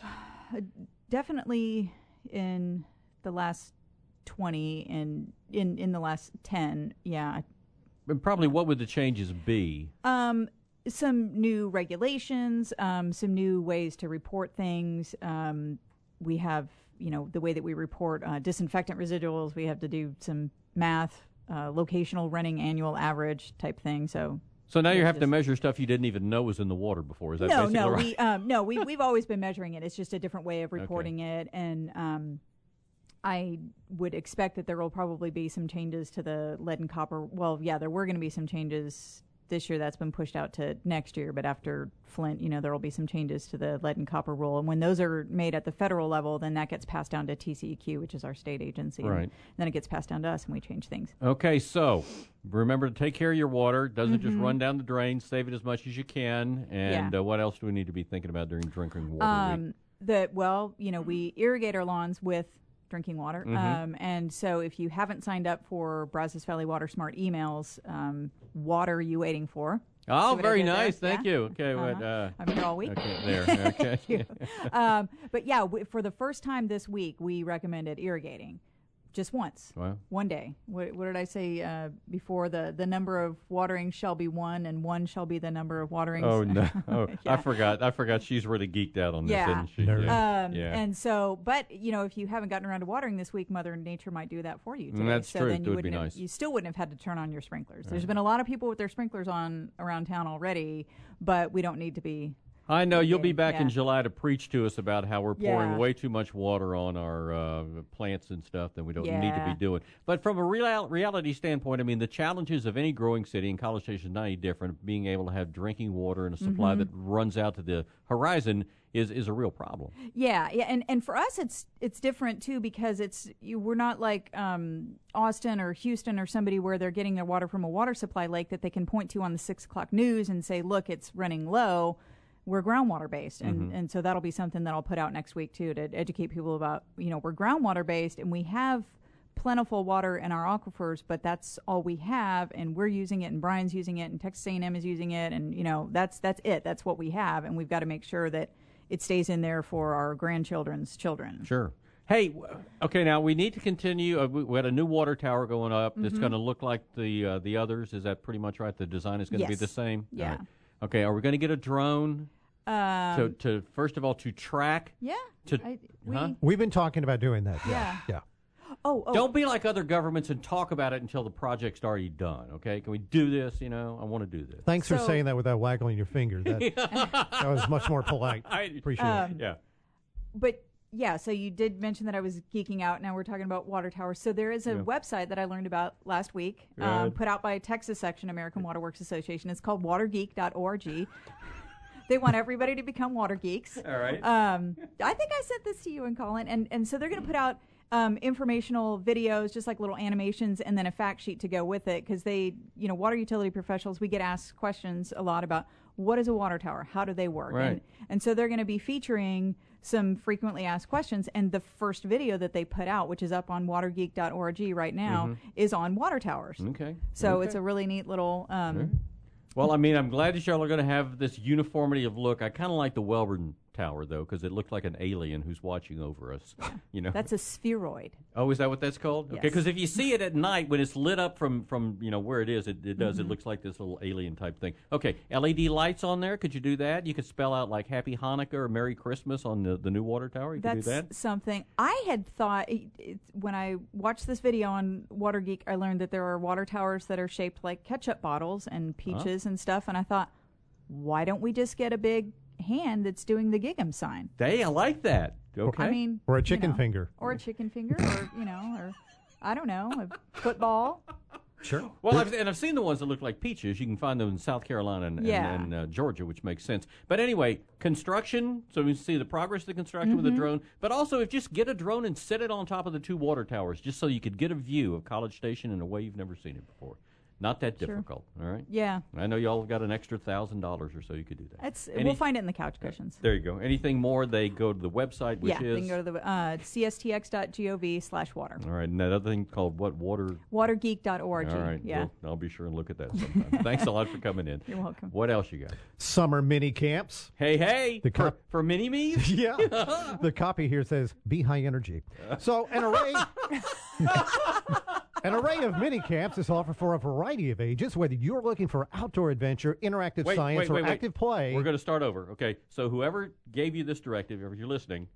Definitely in the last twenty and in in the last ten, yeah. And probably what would the changes be? Um, some new regulations, um, some new ways to report things. Um, we have, you know, the way that we report uh, disinfectant residuals. We have to do some math, uh, locational running annual average type thing. So. So now you it's have to just- measure stuff you didn't even know was in the water before. Is that no, basically no, right? we um, no, we we've always been measuring it. It's just a different way of Okay. reporting it, and um, I would expect that there will probably be some changes to the lead and copper. Well, yeah, there were going to be some changes this year. That's been pushed out to next year. But after Flint, you know, there will be some changes to the lead and copper rule. And when those are made at the federal level, then that gets passed down to T C E Q, which is our state agency. Right. And then it gets passed down to us, and we change things. Okay, so remember to take care of your water. Doesn't just Mhm. run down the drain. Save it as much as you can. And Yeah. uh, what else do we need to be thinking about during drinking water week? Um, the well, you know, we irrigate our lawns with drinking water, Mhm. um, and so if you haven't signed up for Brazos Valley Water Smart emails, um, what are you waiting for? Oh, See what I very did there? nice. Thank Yeah? you. Okay, Uh-huh. what, uh, I'm here all week. Okay, there. Okay. Thank you. um, but yeah, w- for the first time this week, we recommended irrigating. Just once, Wow. one day. What, what did I say uh, before? The the number of waterings shall be one, and one shall be the number of waterings. Oh no! Oh, I Yeah. forgot. I forgot. She's really geeked out on this, Yeah. isn't she? Yeah. Um, yeah. And so, but you know, if you haven't gotten around to watering this week, Mother Nature might do that for you today. Mm, that's so true. Then It you would be wouldn't have, nice. You still wouldn't have had to turn on your sprinklers. There's Right. been a lot of people with their sprinklers on around town already, but we don't need to be. I know you'll be back in Yeah. July to preach to us about how we're pouring Yeah. way too much water on our uh, plants and stuff that we don't need to Yeah. be doing. But from a real, reality standpoint, I mean, the challenges of any growing city, and College Station is not any different, being able to have drinking water and a supply Mhm. that runs out to the horizon is, is a real problem. Yeah, yeah, and, and for us, it's it's different too because it's you, we're not like um, Austin or Houston or somebody where they're getting their water from a water supply lake that they can point to on the six o'clock news and say, look, it's running low. We're groundwater based, and, Mhm. and so that'll be something that I'll put out next week too to educate people about. You know, we're groundwater based, and we have plentiful water in our aquifers, but that's all we have, and we're using it, and Brian's using it, and Texas A and M is using it, and you know that's that's it. That's what we have, and we've got to make sure that it stays in there for our grandchildren's children. Sure. Hey, w- okay, now we need to continue. Uh, we, we had a new water tower going up. It's Mhm. going to look like the uh, the others. Is that pretty much right? The design is going to be Yes. the same? Yeah. All right. Okay, are we going to get a drone Um, to, to, first of all, to track? Yeah. To, I- we- huh? We've been talking about doing that. Yeah. Yeah. Oh, oh. Don't be like other governments and talk about it until the project's already done, okay? Can we do this? You know, I want to do this. Thanks for So- saying that without waggling your finger. That, that was much more polite. I Appreciate Um, it. Yeah. But yeah, so you did mention that I was geeking out. Now we're talking about water towers. So there is a Yeah. website that I learned about last week, um, Good. put out by Texas Section American Water Works Association. It's called water geek dot org. They want everybody to become water geeks. All right. Um, I think I sent this to you and Colin, and and so they're going to put out um, informational videos, just like little animations, and then a fact sheet to go with it, because they, you know, water utility professionals, we get asked questions a lot about what is a water tower, how do they work, Right. and and so they're going to be featuring some frequently asked questions, and the first video that they put out, which is up on water geek dot org right now, Mhm. is on water towers. Okay. So Okay. it's a really neat little. Um, Right. Well, I mean, I'm glad that y'all are going to have this uniformity of look. I kind of like the Welborn Tower, though, because it looked like an alien who's watching over us. You know, That's a spheroid. oh, is that what that's called? Okay, Yes. because if you see it at night when it's lit up from, from you know where it is, it, it does. It Mhm. looks like this little alien type thing. Okay, L E D lights on there. Could you do that? You could spell out like Happy Hanukkah or Merry Christmas on the, the new water tower. You could That's do that. something I had thought it, it, when I watched this video on Water Geek. I learned that there are water towers that are shaped like ketchup bottles and peaches and stuff. And I thought, why don't we just get a big hand that's doing the Gig'em sign? Hey, I like that. Okay. I mean, Or a you chicken know, finger. or a chicken finger, or you know, or I don't know, a football. Sure. Well, I've, and I've seen the ones that look like peaches. You can find them in South Carolina and, Yeah. and, and uh, Georgia, which makes sense. But anyway, construction, so we see the progress of the construction with the Mhm. drone. But also, if just get a drone and set it on top of the two water towers, just so you could get a view of College Station in a way you've never seen it before. Not that Sure. difficult, all right? Yeah. I know y'all got an extra thousand dollars or so you could do that. It's Any- we'll find it in the couch cushions. There you go. Anything more, they go to the website, which yeah, is... they can go to the uh, c s t x dot gov slash water. All right, and that other thing called what? Water... water geek dot org. All right, Yeah. well, I'll be sure and look at that sometime. Thanks a lot for coming in. You're welcome. What else you got? Summer mini camps. Hey, hey, The for, cop- for mini-me's? Yeah. The copy here says, be high energy. So an array... An array of mini camps is offered for a variety of ages, whether you're looking for outdoor adventure, interactive Wait, science, wait, or wait, wait. active play. We're going to start over. Okay, so whoever gave you this directive, if you're listening,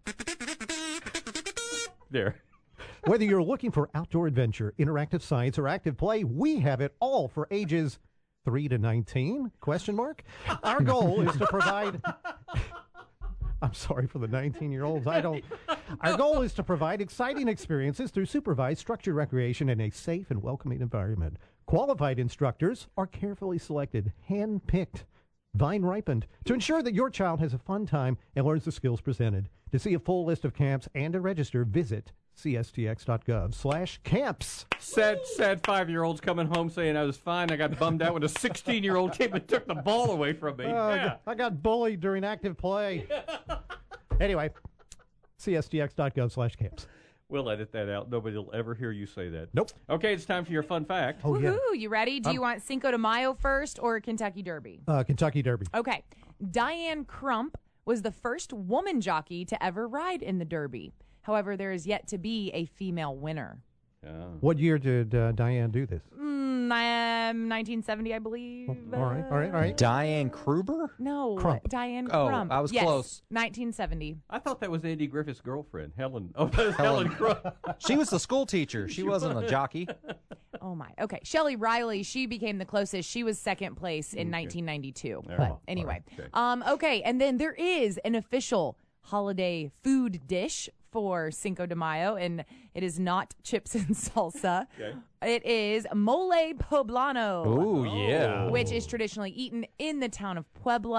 there. Whether you're looking for outdoor adventure, interactive science, or active play, we have it all for ages three to nineteen? Question mark. Our goal is to provide... I'm sorry for the nineteen-year-olds. I don't... Our goal is to provide exciting experiences through supervised, structured recreation in a safe and welcoming environment. Qualified instructors are carefully selected, hand-picked, vine-ripened, to ensure that your child has a fun time and learns the skills presented. To see a full list of camps and to register, visit c s t x dot gov slash camps. Sad, sad five-year-olds coming home saying I was fine. I got bummed out when a sixteen-year-old came and took the ball away from me. Oh, I yeah. got- I got bullied during active play. Anyway, c s t x dot gov slash camps. We'll edit that out. Nobody will ever hear you say that. Nope. Okay, it's time for your fun fact. Oh, yeah. Woohoo! You ready? Do Um, you want Cinco de Mayo first or Kentucky Derby? Uh, Kentucky Derby. Okay. Diane Crump was the first woman jockey to ever ride in the Derby. However, there is yet to be a female winner. What year did uh, Diane do this? Mm, um, nineteen seventy, I believe. All right, all right, all right. Diane Kruber? No, Crump. Diane Oh, Crump. I was Yes, close. nineteen seventy. I thought that was Andy Griffith's girlfriend, Helen. Oh, that's Helen Crump. She was the school teacher. She wasn't a jockey. Oh my. Okay, Shelley Riley. She became the closest. She was second place in nineteen ninety-two. All But right. anyway, All right. Okay. um, okay, and then there is an official holiday food dish for Cinco de Mayo, and it is not chips and salsa. Okay. It is mole poblano. Ooh, yeah. Which is traditionally eaten in the town of Puebla.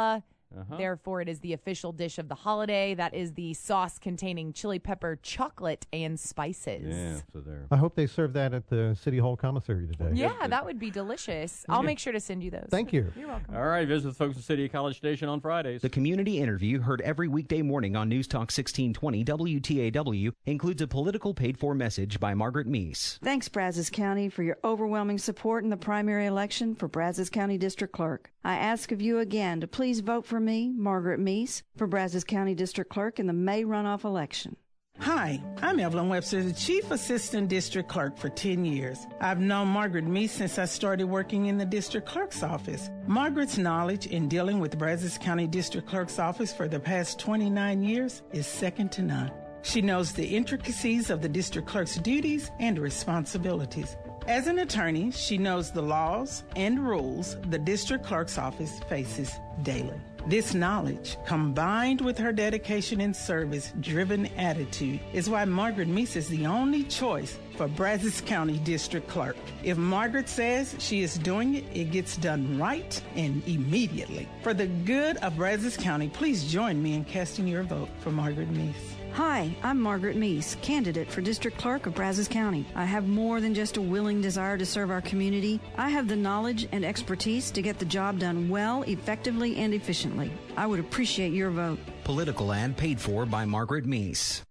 Uh-huh. Therefore, it is the official dish of the holiday. That is the sauce containing chili pepper, chocolate, and spices. Yeah, so there. I hope they serve that at the City Hall Commissary today. Yeah, that would be delicious. I'll make sure to send you those. Thank you. You're welcome. All right, visit the folks at City of College Station on Fridays. The community interview heard every weekday morning on News Talk sixteen twenty W T A W includes a political paid-for message by Margaret Meese. Thanks, Brazos County, for your overwhelming support in the primary election for Brazos County District Clerk. I ask of you again to please vote for me, Margaret Meese, for Brazos County District Clerk in the May runoff election. Hi, I'm Evelyn Webster, the Chief Assistant District Clerk for ten years. I've known Margaret Meese since I started working in the District Clerk's office. Margaret's knowledge in dealing with Brazos County District Clerk's office for the past twenty-nine years is second to none. She knows the intricacies of the District Clerk's duties and responsibilities. As an attorney, she knows the laws and rules the District Clerk's office faces daily. This knowledge, combined with her dedication and service-driven attitude, is why Margaret Meese is the only choice for Brazos County District Clerk. If Margaret says she is doing it, it gets done right and immediately. For the good of Brazos County, please join me in casting your vote for Margaret Meese. Hi, I'm Margaret Meese, candidate for District Clerk of Brazos County. I have more than just a willing desire to serve our community. I have the knowledge and expertise to get the job done well, effectively, and efficiently. I would appreciate your vote. Political ad paid for by Margaret Meese.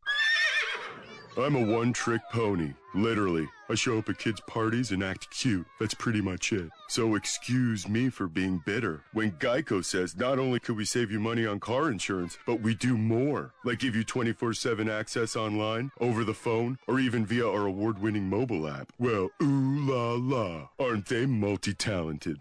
I'm a one-trick pony. Literally. I show up at kids' parties and act cute. That's pretty much it. So excuse me for being bitter. When Geico says not only could we save you money on car insurance, but we do more. Like give you twenty-four seven access online, over the phone, or even via our award-winning mobile app. Well, ooh la la. Aren't they multi-talented?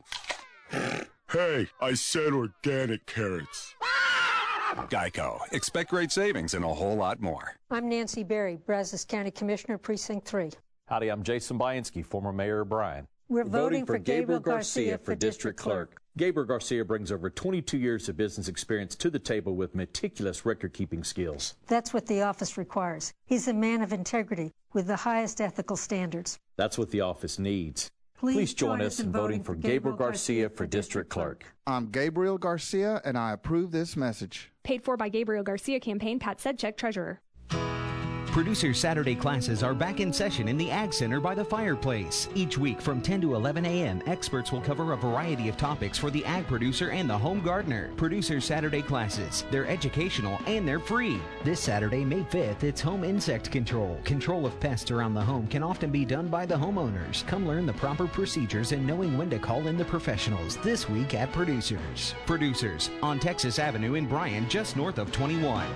Hey, I said organic carrots. Geico. Expect great savings and a whole lot more. I'm Nancy Berry, Brazos County Commissioner, Precinct three. Howdy, I'm Jason Bianski, former Mayor of Bryan. We're voting, voting for Gabriel Garcia, Garcia for District Clerk. Clerk. Gabriel Garcia brings over twenty-two years of business experience to the table with meticulous record-keeping skills. That's what the office requires. He's a man of integrity with the highest ethical standards. That's what the office needs. Please, Please join, join us in voting for Gabriel Garcia for District Clerk. I'm Gabriel Garcia, and I approve this message. Paid for by Gabriel Garcia Campaign, Pat Sedchek, Treasurer. Producer Saturday classes are back in session in the Ag Center by the fireplace. Each week from ten to eleven a.m., experts will cover a variety of topics for the ag producer and the home gardener. Producer Saturday classes. They're educational and they're free. This Saturday, May fifth, it's home insect control. Control of pests around the home can often be done by the homeowners. Come learn the proper procedures and knowing when to call in the professionals this week at Producers. Producers on Texas Avenue in Bryan, just north of twenty-one.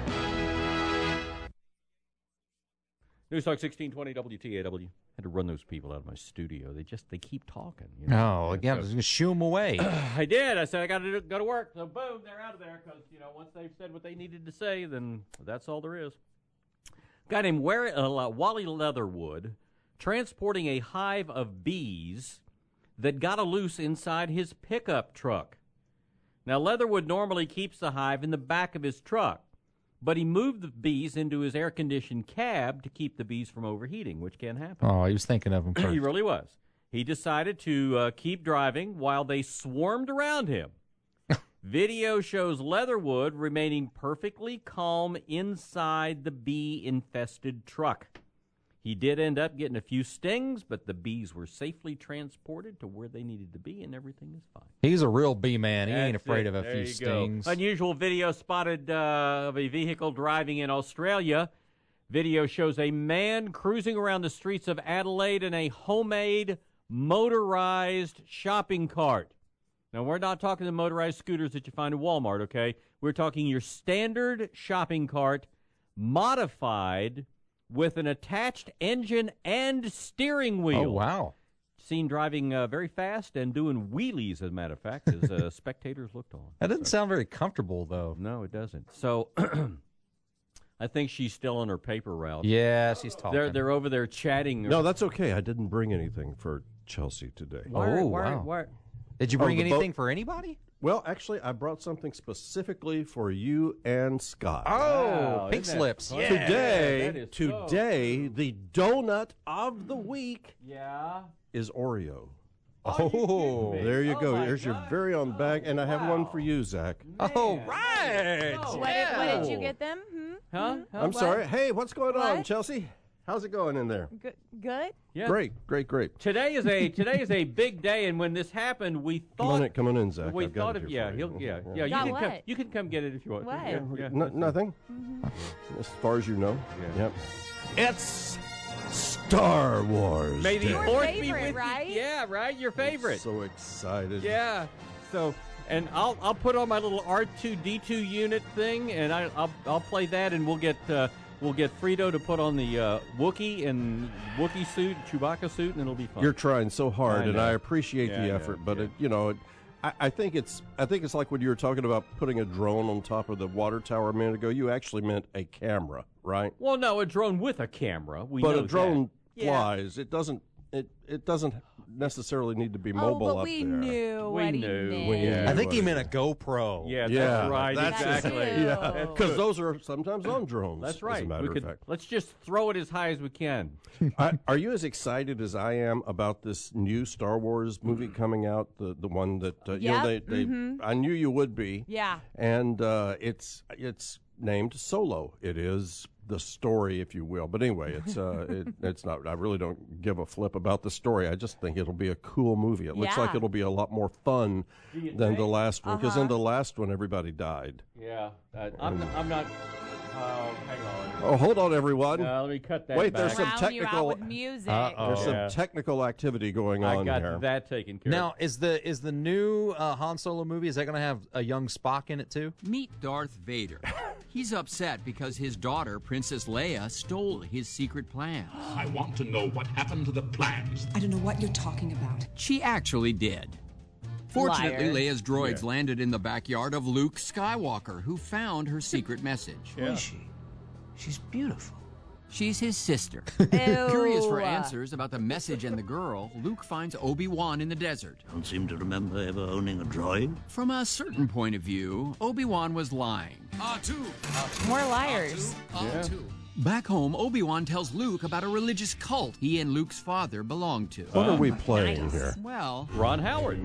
News Talk sixteen twenty W T A W. Had to run those people out of my studio. They just, they keep talking. You know? Oh, yeah, so, just shoo them away. I did. I said, I got to go to work. So, boom, they're out of there because, you know, once they've said what they needed to say, then that's all there is. A guy named uh, Wally Leatherwood transporting a hive of bees that got loose inside his pickup truck. Now, Leatherwood normally keeps the hive in the back of his truck, but he moved the bees into his air-conditioned cab to keep the bees from overheating, which can happen. Oh, he was thinking of them first. He really was. He decided to uh, keep driving while they swarmed around him. Video shows Leatherwood remaining perfectly calm inside the bee-infested truck. He did end up getting a few stings, but the bees were safely transported to where they needed to be, and everything is fine. He's a real bee man. He That's ain't afraid it. of a there few you stings. Go. Unusual video spotted uh, of a vehicle driving in Australia. Video shows a man cruising around the streets of Adelaide in a homemade motorized shopping cart. Now, we're not talking the motorized scooters that you find at Walmart, okay? We're talking your standard shopping cart modified with an attached engine and steering wheel. Oh, wow. Seen driving uh, very fast and doing wheelies, as a matter of fact, as uh, spectators looked on. That doesn't so. sound very comfortable, though. No, it doesn't. So I think she's still on her paper route. Yeah, she's talking. They're, they're over there chatting. No, that's okay. I didn't bring anything for Chelsea today. Why, oh, why, wow. Why? Did you bring oh, anything boat? for anybody? Well, actually, I brought something specifically for you and Scott. Oh, wow, pink slips. Yeah, today, that is today, so the donut of the week yeah. is Oreo. Oh, there you Oh, go. my There's your very own bag, and I have one for you, Zach. Oh, right. What, did, what did you get them? Hmm? Huh? Hmm? I'm What? sorry. Hey, what's going on, What? Chelsea? How's it going in there? Good. Good. Yeah. Great, great, great. Today is a today is a big day, and when this happened, we thought Come on in, come on in, Zach. we I've got thought it of here yeah, for he'll, you. yeah, Yeah. yeah. You Got can come. what? You can come get it if you want. What? Yeah, yeah. No, nothing. Mm-hmm. As far as you know. Yeah. Yep. It's Star Wars. May the Day. Your fourth be favorite, with right? you. Yeah, right. Your favorite. I'm so excited. Yeah. So, and I'll I'll put on my little R two D two unit thing, and I, I'll I'll play that, and we'll get uh, we'll get Frito to put on the uh, Wookiee and Wookiee suit, Chewbacca suit, and it'll be fun. You're trying so hard, I and know. I appreciate Yeah, the I know, effort. But yeah. it, you know, it, I, I think it's I think it's like when you were talking about putting a drone on top of the water tower a minute ago. You actually meant a camera, right? Well, no, a drone with a camera. We but know a drone that. flies. It doesn't. It it doesn't necessarily need to be Oh, mobile but up we there. knew We what he knew. meant. We knew. I think he what meant it a GoPro. Yeah, Yeah, that's right. that's exactly. it. Yeah, That's because good. those are sometimes on drones. That's As right. a matter we of could, fact. let's just throw it as high as we can. I, are you as excited as I am about this new Star Wars movie coming out? The the one that uh, you know Yep, they, they mhm. I knew you would be. Yeah. And uh, it's it's named Solo. It is the story, if you will. But anyway, it's uh, it, it's not. I really don't give a flip about the story. I just think it'll be a cool movie. It looks like Yeah. it'll be a lot more fun Do you than the think? last one. Because Uh-huh. in the last one, everybody died. Yeah, uh, I'm, I'm not. Oh, hang on. Oh, hold on, everyone. Uh, let me cut that. Wait, back. there's some Round you out technical. with music. Uh-oh. There's some Yeah. technical activity going I on got here. that taken care Now, is the is the new uh, Han Solo movie, is that going to have a young Spock in it too? Meet Darth Vader. He's upset because his daughter, Princess Leia, stole his secret plans. I want to know what happened to the plans. I don't know what you're talking about. She actually did. Fortunately, Liar. Leia's droids Yeah. landed in the backyard of Luke Skywalker, who found her secret message. Who is she? She's beautiful. She's his sister. Ew. Curious for answers about the message and the girl, Luke finds Obi-Wan in the desert. Don't seem to remember ever owning a droid. From a certain point of view, Obi-Wan was lying. R two. More liars. R two. Back home, Obi-Wan tells Luke about a religious cult he and Luke's father belonged to. What are we playing here? Well, Ron Howard.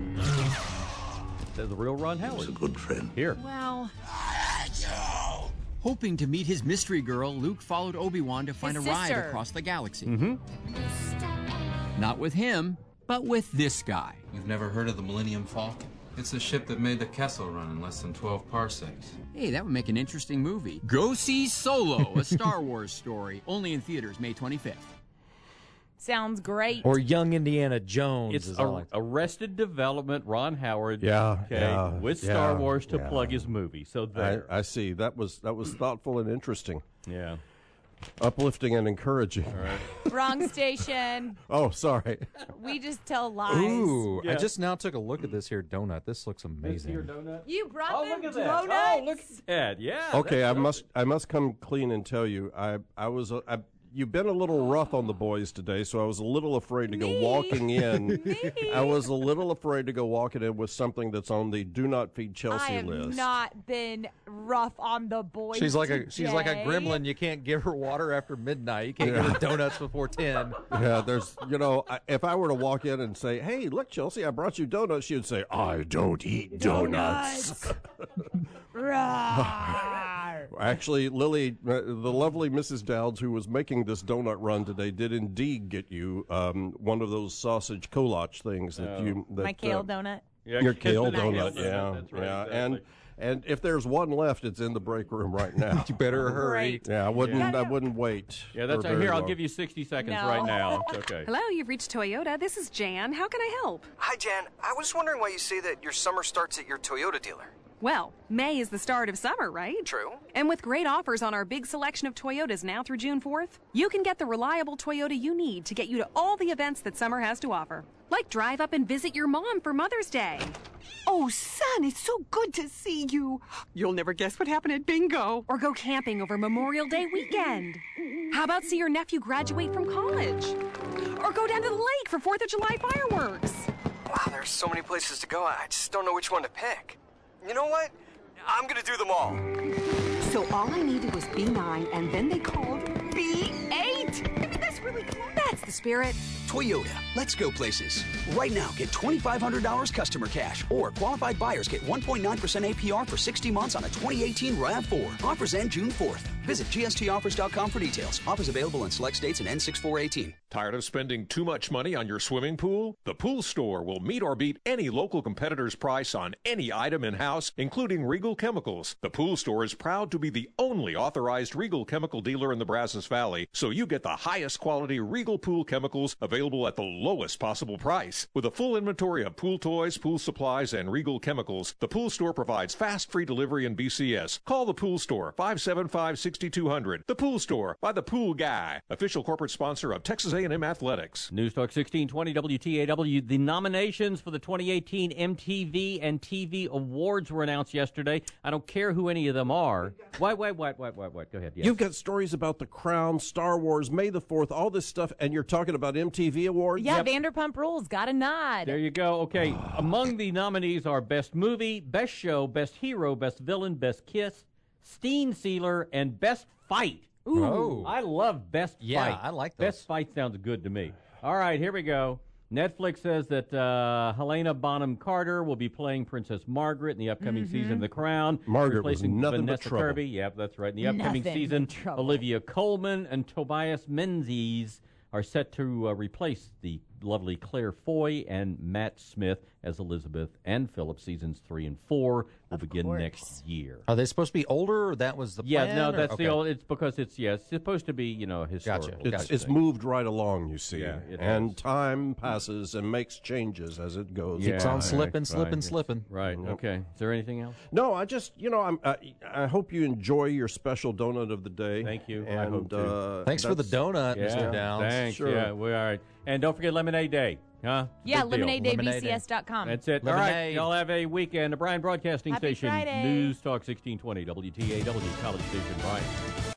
That's the real Ron Howard. He's a good friend. Here. well... Hoping to meet his mystery girl, Luke followed Obi-Wan to find His a ride sister. across the galaxy. Mm-hmm. Not with him, but with this guy. You've never heard of the Millennium Falcon? It's a ship that made the Kessel Run in less than twelve parsecs. Hey, that would make an interesting movie. Go see Solo, a Star Wars story. Only in theaters May twenty-fifth. Sounds great. Or young Indiana Jones? It's as I a, like to- Arrested Development, Ron Howard. Yeah, okay, yeah, with yeah, Star Wars to yeah. plug his movie. So I, there. I see. That was that was thoughtful and interesting, yeah. uplifting and encouraging. All right. Wrong station. Oh, sorry. We just tell lies. Ooh, I Yeah. just now took a look at this here donut. This looks amazing. Your donut. You brought Oh, them look at that. donuts. Oh, look at that. Yeah. Okay, that's I must I must come clean and tell you, I I was a, I, you've been a little rough on the boys today, so I was a little afraid to go Me? walking in. Me? I was a little afraid to go walking in with something that's on the do not feed Chelsea I have list. not been rough on the boys. She's like a she's like a today. gremlin. You can't give her water after midnight. You can't give her donuts before ten. Yeah, there's, you know, I, if I were to walk in and say, "Hey, look, Chelsea, I brought you donuts," she would say, "I don't eat donuts." Rawr. Actually, Lily, uh, the lovely Missus Dowds, who was making this donut run today, did indeed get you um, one of those sausage kolach things that Oh. you. That, My kale uh, donut. Yeah, your kiss kale it, kale donut, donut, yeah, that's right, yeah, exactly. and and if there's one left, it's in the break room right now. You better hurry. Great. Yeah, I wouldn't. Yeah. I wouldn't wait. Yeah, that's for right. very Here, I'll long. give you sixty seconds No. right now. It's okay. Hello, you've reached Toyota. This is Jan. How can I help? Hi, Jan. I was wondering why you say that your summer starts at your Toyota dealer. Well, May is the start of summer, right? True. And with great offers on our big selection of Toyotas now through June fourth, you can get the reliable Toyota you need to get you to all the events that summer has to offer. Like drive up and visit your mom for Mother's Day. Oh, son, it's so good to see you. You'll never guess what happened at bingo. Or go camping over Memorial Day weekend. How about see your nephew graduate from college? Or go down to the lake for fourth of July fireworks. Wow, there's so many places to go. I just don't know which one to pick. You know what? I'm gonna do them all. So all I needed was B nine, and then they called B eight. I mean, that's really close. That's the spirit. Toyota. Let's go places. Right now, get twenty-five hundred dollars customer cash, or qualified buyers get one point nine percent A P R for sixty months on a twenty eighteen RAV four. Offers end June fourth. Visit G S T offers dot com for details. Offers available in select states and N six four eighteen. Tired of spending too much money on your swimming pool? The Pool Store will meet or beat any local competitor's price on any item in-house, including Regal Chemicals. The Pool Store is proud to be the only authorized Regal chemical dealer in the Brazos Valley, so you get the highest quality Regal pool chemicals available at the lowest possible price. With a full inventory of pool toys, pool supplies, and Regal Chemicals, the Pool Store provides fast free delivery in B C S. Call the Pool Store, five seven five, six two zero zero. The Pool Store, by the Pool Guy, official corporate sponsor of Texas A and M Athletics. News Talk sixteen twenty W T A W. The nominations for the twenty eighteen M T V and T V Awards were announced yesterday. I don't care who any of them are. Wait, wait, wait, wait, wait, wait. Go ahead. Yes. You've got stories about The Crown, Star Wars, May the fourth, all this stuff, and you're talking about M T V Awards? Yeah, yep. Vanderpump Rules got a nod. There you go. Okay, among the nominees are Best Movie, Best Show, Best Hero, Best Villain, Best Kiss, Steen Sealer, and Best Fight. Ooh, oh. I love Best yeah, Fight. Yeah, I like those. Best Fight sounds good to me. All right, here we go. Netflix says that uh, Helena Bonham Carter will be playing Princess Margaret in the upcoming mm-hmm. season of The Crown. Margaret was replacing nothing Vanessa but trouble. Kirby. Yep, that's right. In the upcoming Nothing season, but trouble. Olivia Colman and Tobias Menzies are set to uh, replace the lovely Claire Foy and Matt Smith as Elizabeth and Philip. Seasons three and four will of begin course. next year. Are they supposed to be older, or that was the plan? Yeah, no, or? that's okay. the old. It's because it's yeah, it's supposed to be you know historical. Gotcha. It's, Gotcha. it's moved right along, you see, Yeah, it and has. time passes and makes changes as it goes. Yeah. Keeps on Right, slipping, slipping, right. slipping. Right. Yep. Okay. Is there anything else? No, I just, you know, I'm, I, I hope you enjoy your special donut of the day. Thank you. And, I hope to. Uh, Thanks for the that's- donut, Yeah. Mister Downs. Thanks. Sure. Yeah. We all right. And don't forget Lemonade Day. Huh? Yeah, Big deal. Lemonade Day, Lemonade B C S dot com. That's it. All right. Lemonade. Y'all have a weekend. The Bryan Broadcasting Happy Station. Friday. News Talk sixteen twenty W T A W, College Station, Bryan.